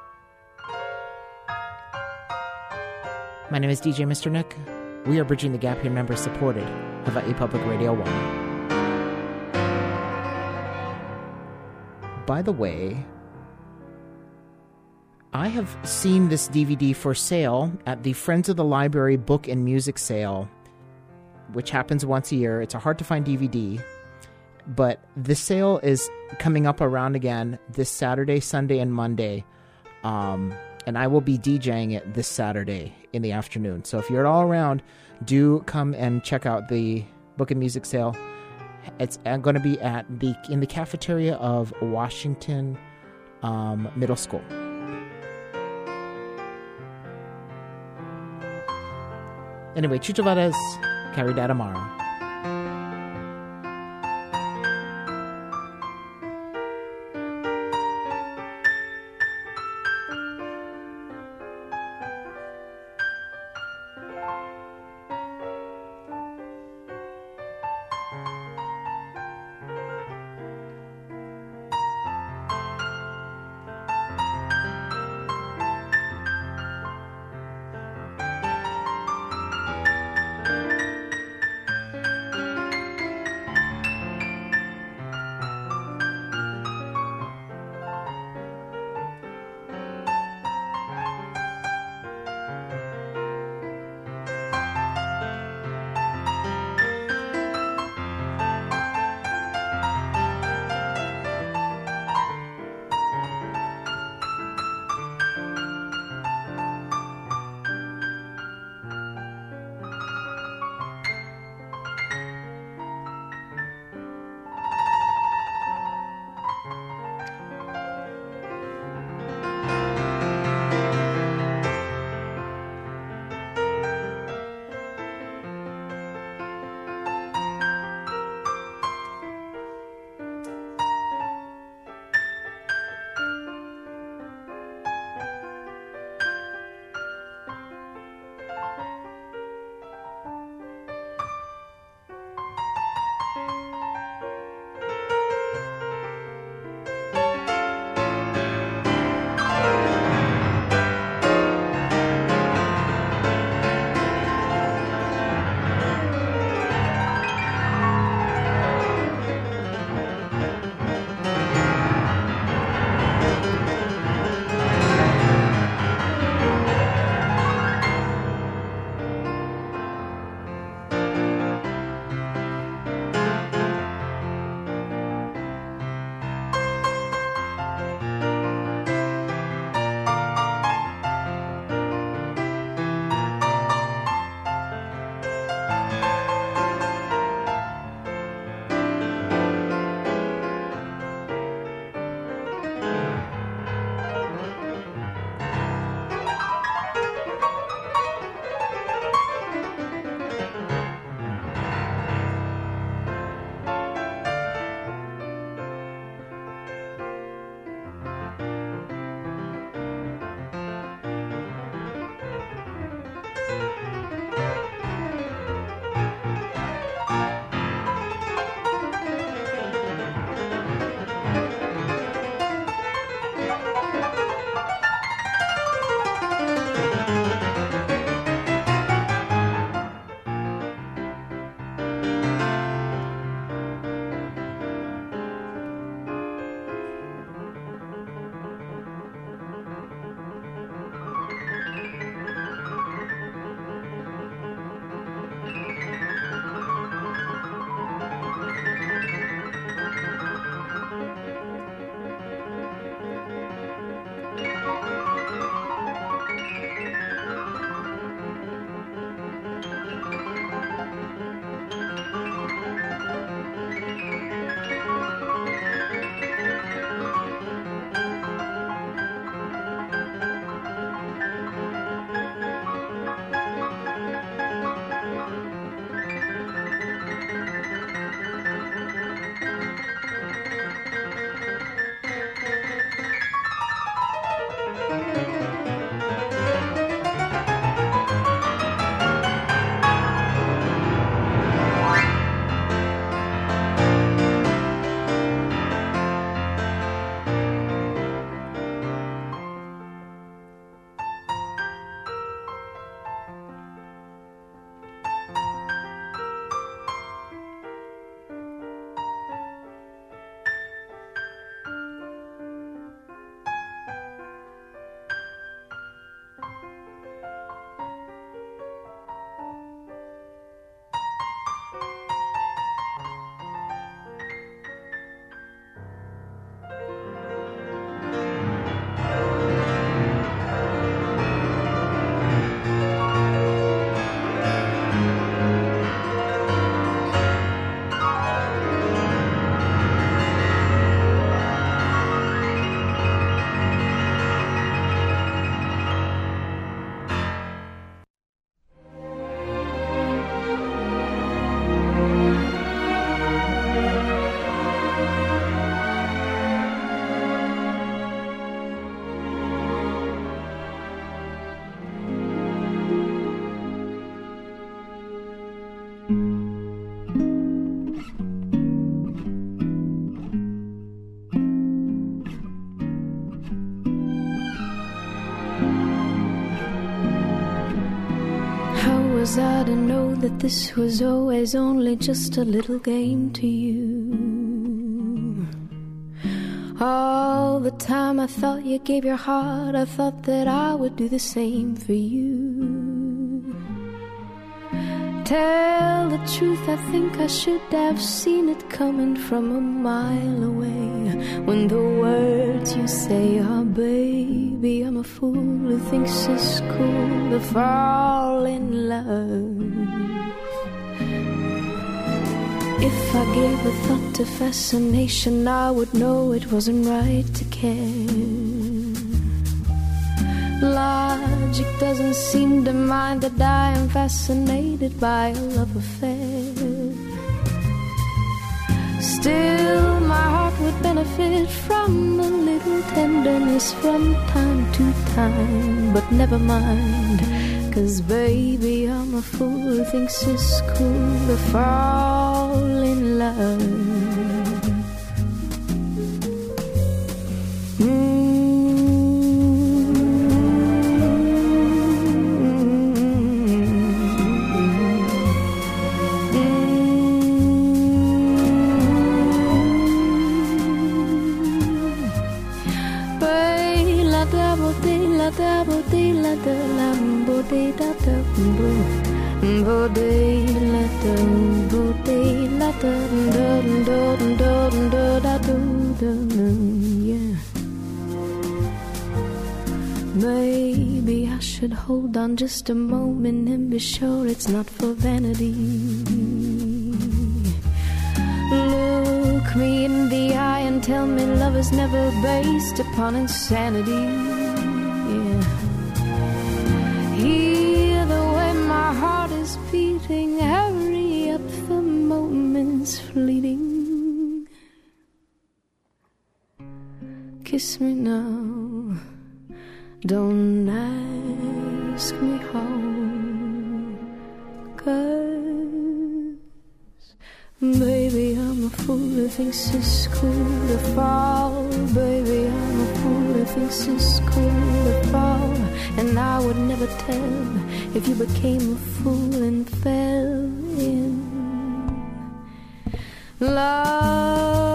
My name is D J Mister Nick. We are Bridging the Gap here, member supported, Hawaii Public Radio one. By the way, I have seen this D V D for sale at the Friends of the Library Book and Music Sale, which happens once a year. It's a hard-to-find D V D, but the sale is coming up around again this Saturday, Sunday, and Monday, um, and I will be DJing it this Saturday in the afternoon. So if you're all around, do come and check out the Book and Music Sale. It's going to be at the in the cafeteria of Washington um, Middle School. Anyway, Chucho Valdez, Caridad Amaro. Was I to know that this was always only just a little game to you? All the time I thought you gave your heart, I thought that I would do the same for you. Tell the truth, I think I should have seen it coming from a mile away. When the words you say are, baby, I'm a fool who thinks it's cool to fall in love. If I gave a thought to fascination, I would know it wasn't right to care. Logic doesn't seem to mind that I am fascinated by a love affair. Still, my heart would benefit from a little tenderness from time to time. But never mind, 'cause baby, I'm a fool who thinks it's cool to fall in love. Mm. Da bo de la da la bo de da da bo bo de la da bo de la da da da da da da da da, yeah. Maybe I should hold on just a moment and be sure it's not for vanity. Look me in the eye and tell me love is never based upon insanity. Hear the way my heart is beating, hurry up, the moment's fleeting. Kiss me now, don't ask me how, 'cause baby, I'm a fool who thinks it's cool to fall. Baby, I'm a fool who thinks it's cool to fall. And I would never tell if you became a fool and fell in love.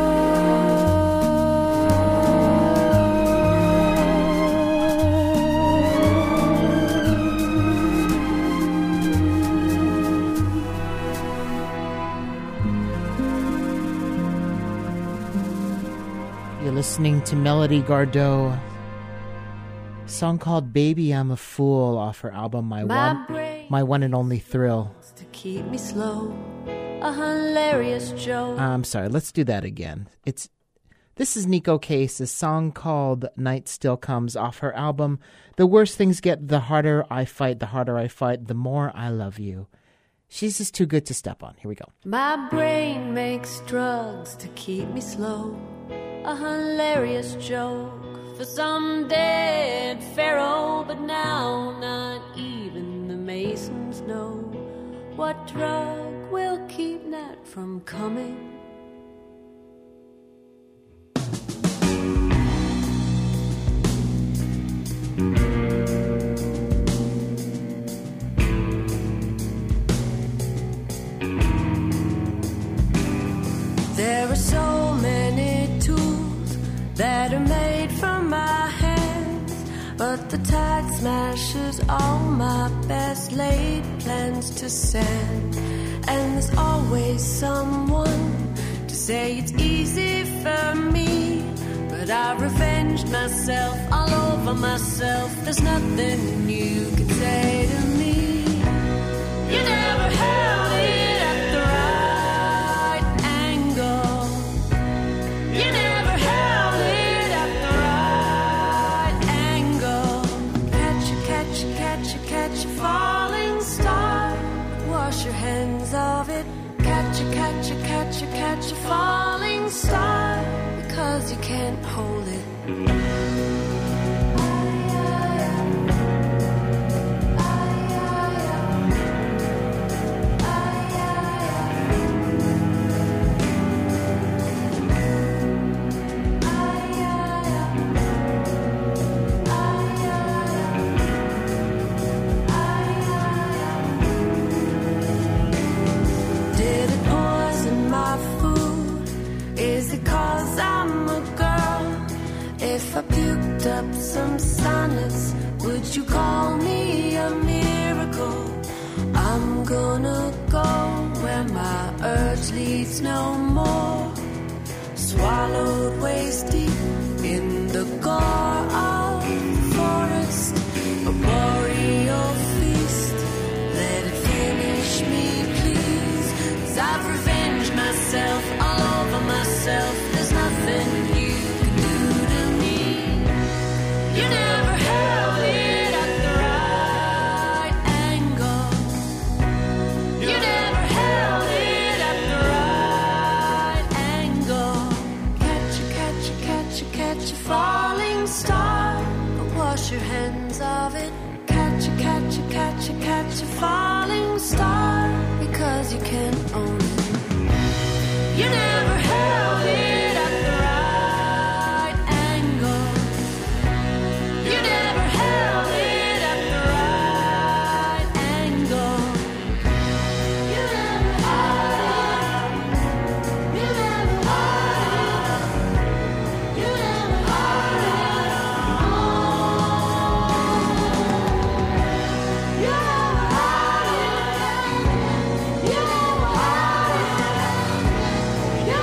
You're listening to Melody Gardot, song called Baby I'm a Fool off her album My, my One My One and Only Thrill. To keep me slow, a hilarious joke. I'm sorry, let's do that again. It's This is Nico Case, a song called Night Still Comes off her album The Worse Things Get, The Harder I Fight, The Harder I Fight, The More I Love You. She's just too good to step on. Here we go. My brain makes drugs to keep me slow, a hilarious joke for some dead pharaoh, but now not even the Masons know what drug will keep Nat from coming. There are so many tools that are made from my hands, but the tide smashes all my best laid plans to sand. And there's always someone to say it's easy for me, but I revenged myself all over myself. There's nothing you can say to me. You never held it at the right angle. You never held it at the right angle. Catch a, catch a, catch a, catch a falling star. Wash your hands of it. Catch a, catch a, catch a, catch a falling star, because you can't hold it. some sonnets. Would you call me a miracle? I'm gonna go where my urge leads no more. Swallowed waist deep in the gore of the forest, a boreal feast. Let it finish me, please. 'Cause I've revenged myself all over myself. There's nothing you can do to me. You never held it at the right angle. You never held it at the right angle. Catch a, catch a, catch a, catch a falling star, but wash your hands of it. Catch a, catch a, catch a, catch a falling star, because you can't own it. You never held it at the right angle. You never held it at the right angle. You never held it. You never held it. You never held it. You never held it. You never held it. You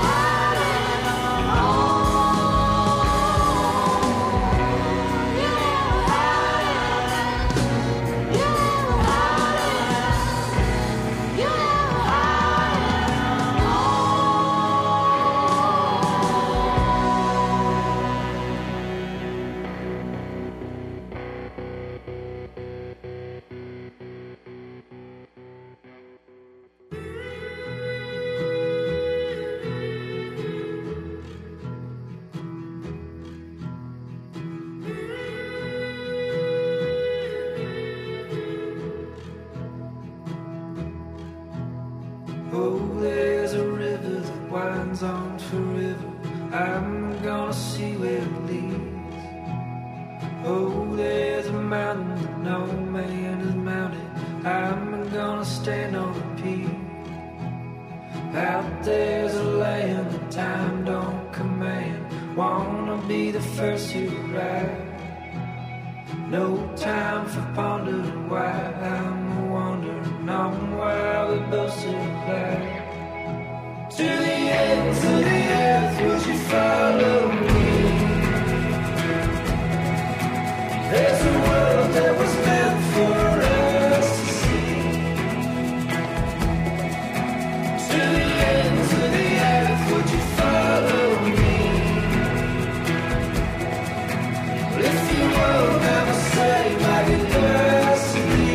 Oh, there's a river that winds on forever. I'm gonna see where it leads. Oh, there's a mountain that no man has mounted. I'm gonna stand on the peak. Out there's a land that time don't command. Wanna be the first to arrive. No time for pondering why I'm wandering on while we both still fly. To the ends of the earth, would you follow me? There's a world that was meant for us to see. To the ends of the earth, would you follow me? If you won't ever say my goodbyes to me.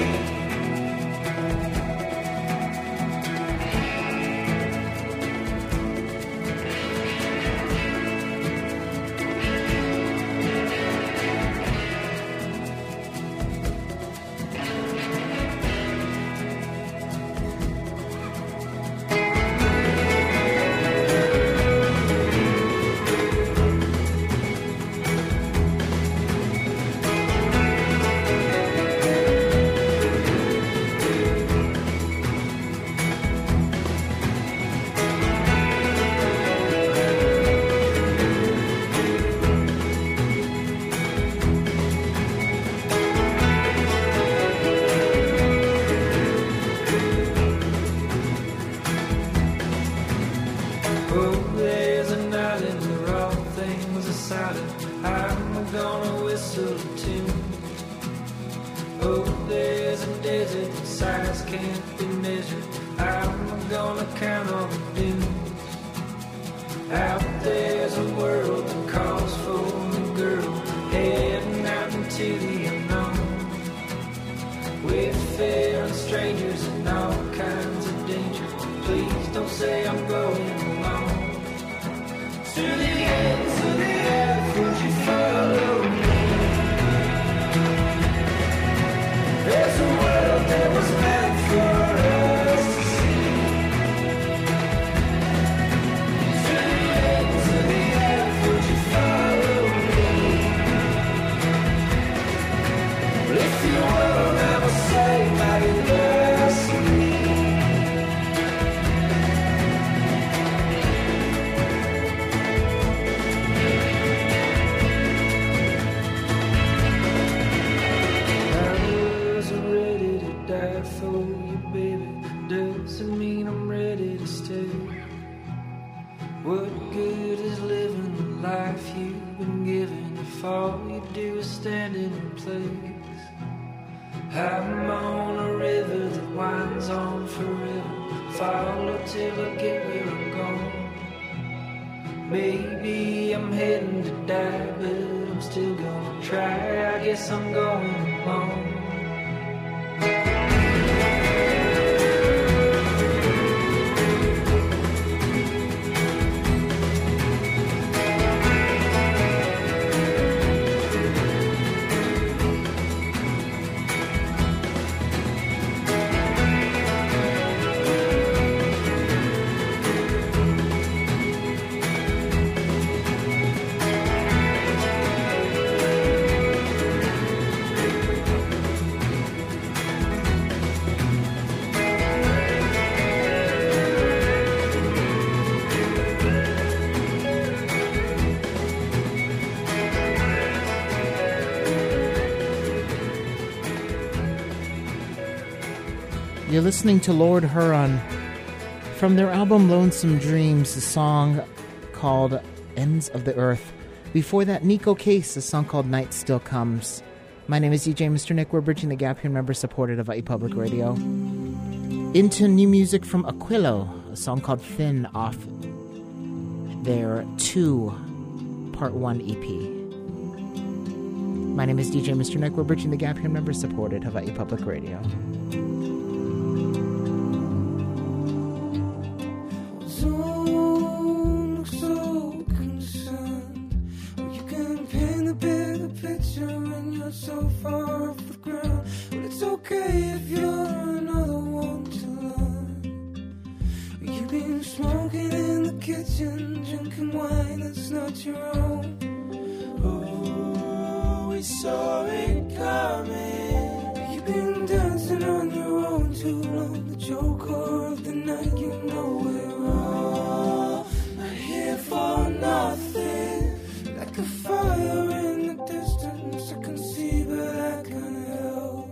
Oh, there's a night in where all things are silent. I'm gonna whistle a tune. Oh, there's a desert that size can't be measured. I'm gonna count all the dunes. Out there's a world that calls for a girl, heading out into the unknown. Wayfaring strangers and all kinds of danger. Please don't say I'm going alone. To the ends of the earth, would you follow me? There's a world that was meant for us to see. To the ends of the earth, would you follow me? If you won't ever say my place. I'm on a river that winds on forever. Follow till I get where I'm going. Maybe I'm heading to die, but I'm still gonna try. I guess I'm going alone. You're listening to Lord Huron from their album Lonesome Dreams, a song called Ends of the Earth. Before that, Nico Case, a song called Night Still Comes. My name is D J Mister Nick. We're bridging the gap here, member-supported of Hawaii Public Radio. Into new music from Aquilo, a song called Thin off their two Part one E P. My name is D J Mister Nick. We're bridging the gap here, member-supported Hawaii Public Radio. Don't look so concerned. You can paint a bigger picture when you're so far off the ground. But it's okay if you're another one to learn. You've been smoking in the kitchen, drinking wine that's not your own. Oh, we saw it coming. You've been dancing on your own too long. The joker of the night, you know we're all not here for nothing. Like a fire in the distance, I can see but I can't help.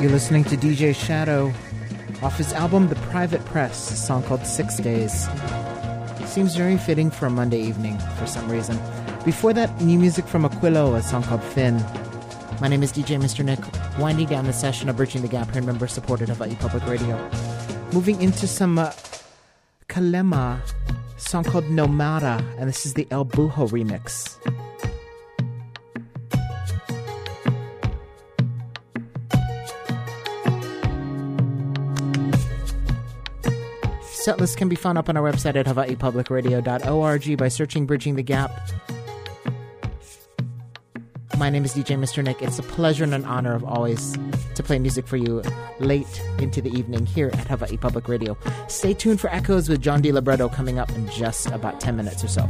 You're listening to D J Shadow off his album The Private Press, a song called Six Days. Seems very fitting for a Monday evening for some reason. Before that, new music from Aquilo, a song called Finn. My name is D J Mister Nick, winding down the session of Bridging the Gap here, member-supported Hawaii Public Radio. Moving into some uh, Kalema, a song called Nomada, and this is the El Buho remix. Setlist can be found up on our website at hawaii public radio dot org by searching Bridging the Gap. My name is D J Mister Nick. It's a pleasure and an honor of always to play music for you late into the evening here at Hawaii Public Radio. Stay tuned for Echoes with John D. Libretto coming up in just about ten minutes or so.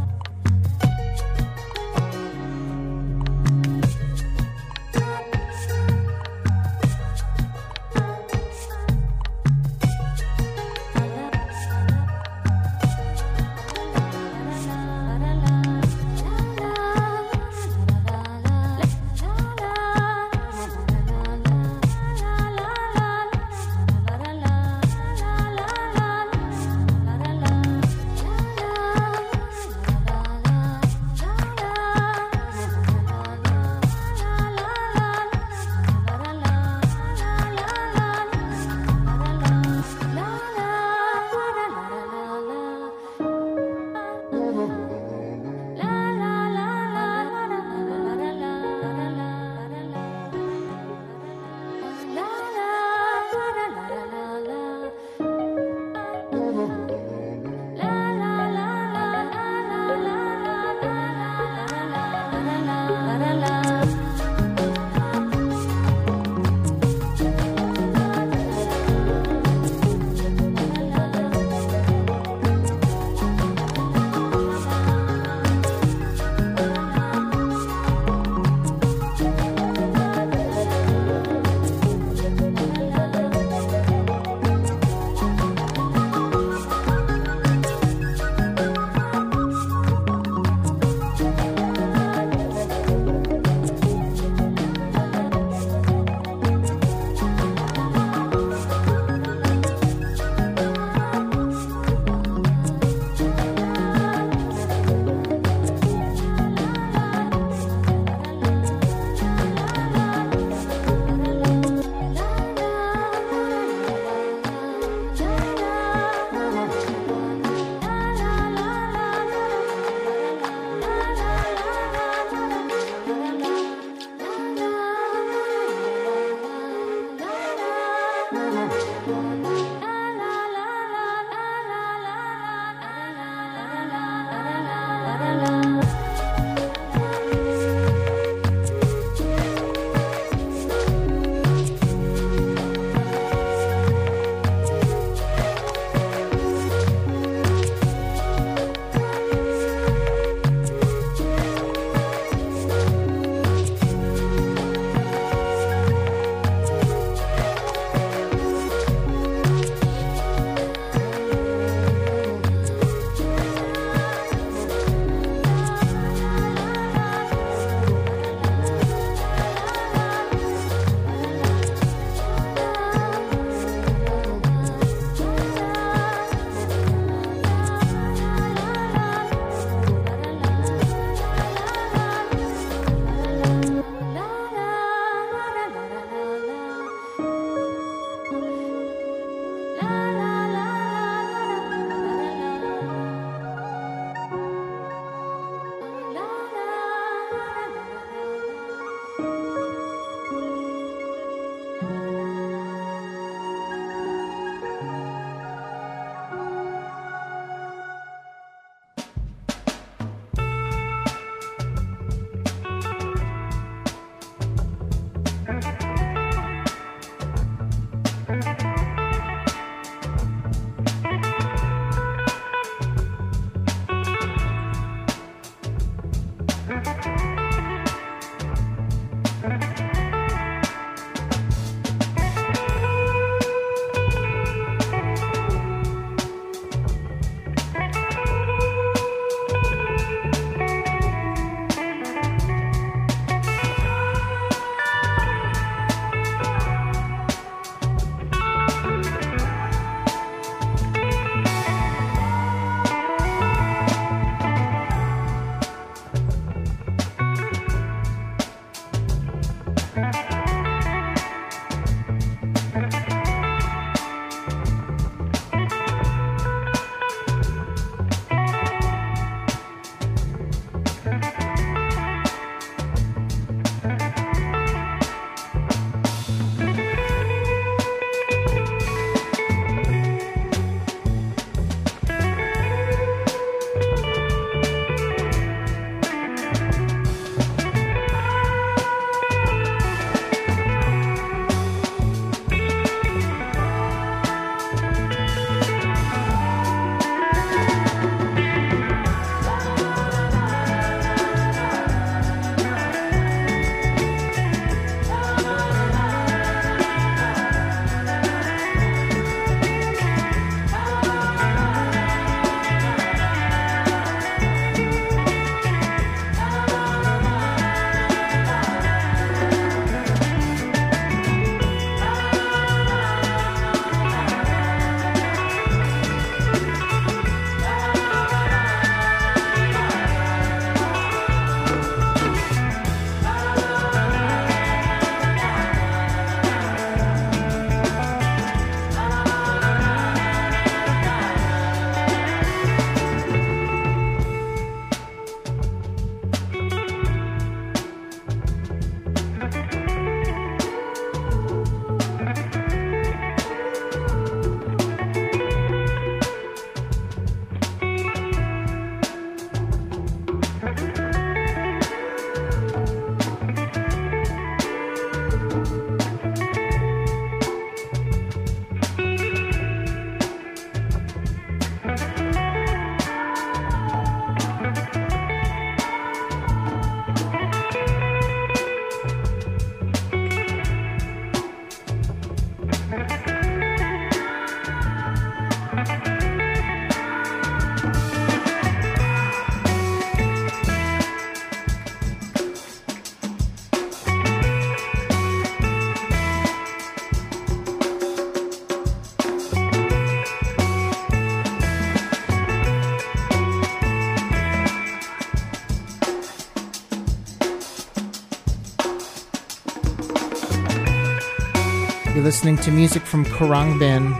You're listening to music from Khruangbin.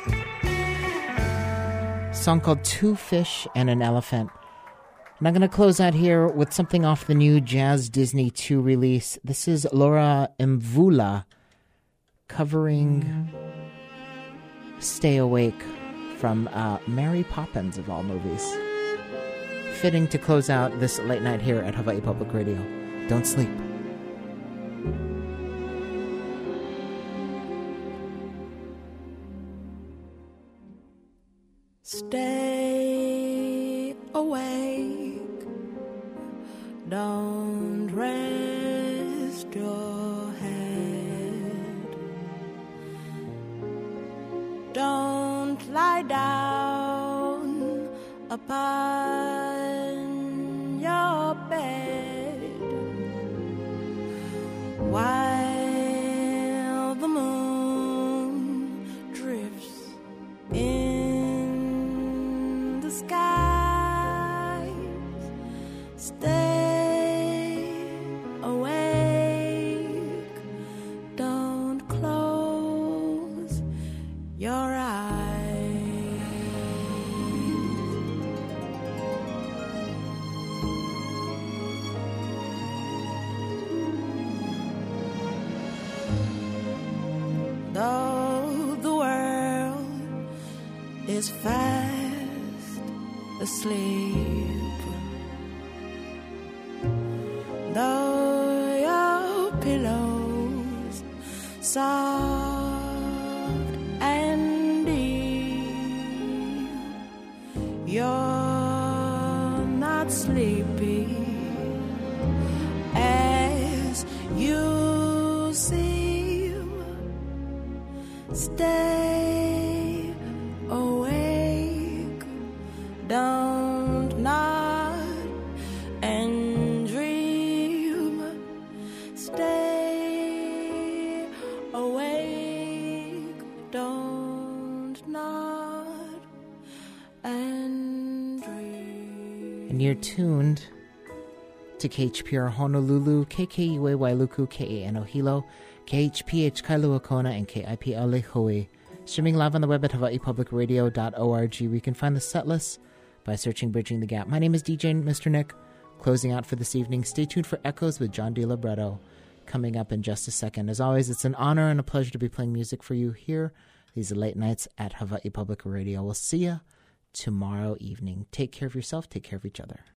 A song called Two Fish and an Elephant. And I'm going to close out here with something off the new Jazz Disney two release. This is Laura Mvula covering Stay Awake from uh, Mary Poppins, of all movies. Fitting to close out this late night here at Hawaii Public Radio. Don't sleep. Stay awake. Don't rest your head. Don't lie down upon your bed while the moon drifts in the skies. Stay awake. Don't close your eyes. Though the world is fast asleep, though your pillows soft and deep, you're not sleepy as you seem. Stay awake, don't nod and dream. Stay awake, don't nod and dream. And you're tuned to K H P R Honolulu, K K U A Wailuku, K A N O Hilo, K H P H Kailua Kona, and K I P L Lehoi. Streaming live on the web at hawaii public radio dot org. We can find the set list by searching Bridging the Gap. My name is D J Mister Nick. Closing out for this evening. Stay tuned for Echoes with John DiLibretto coming up in just a second. As always, it's an honor and a pleasure to be playing music for you here. These are late nights at Hawaii Public Radio. We'll see you tomorrow evening. Take care of yourself. Take care of each other.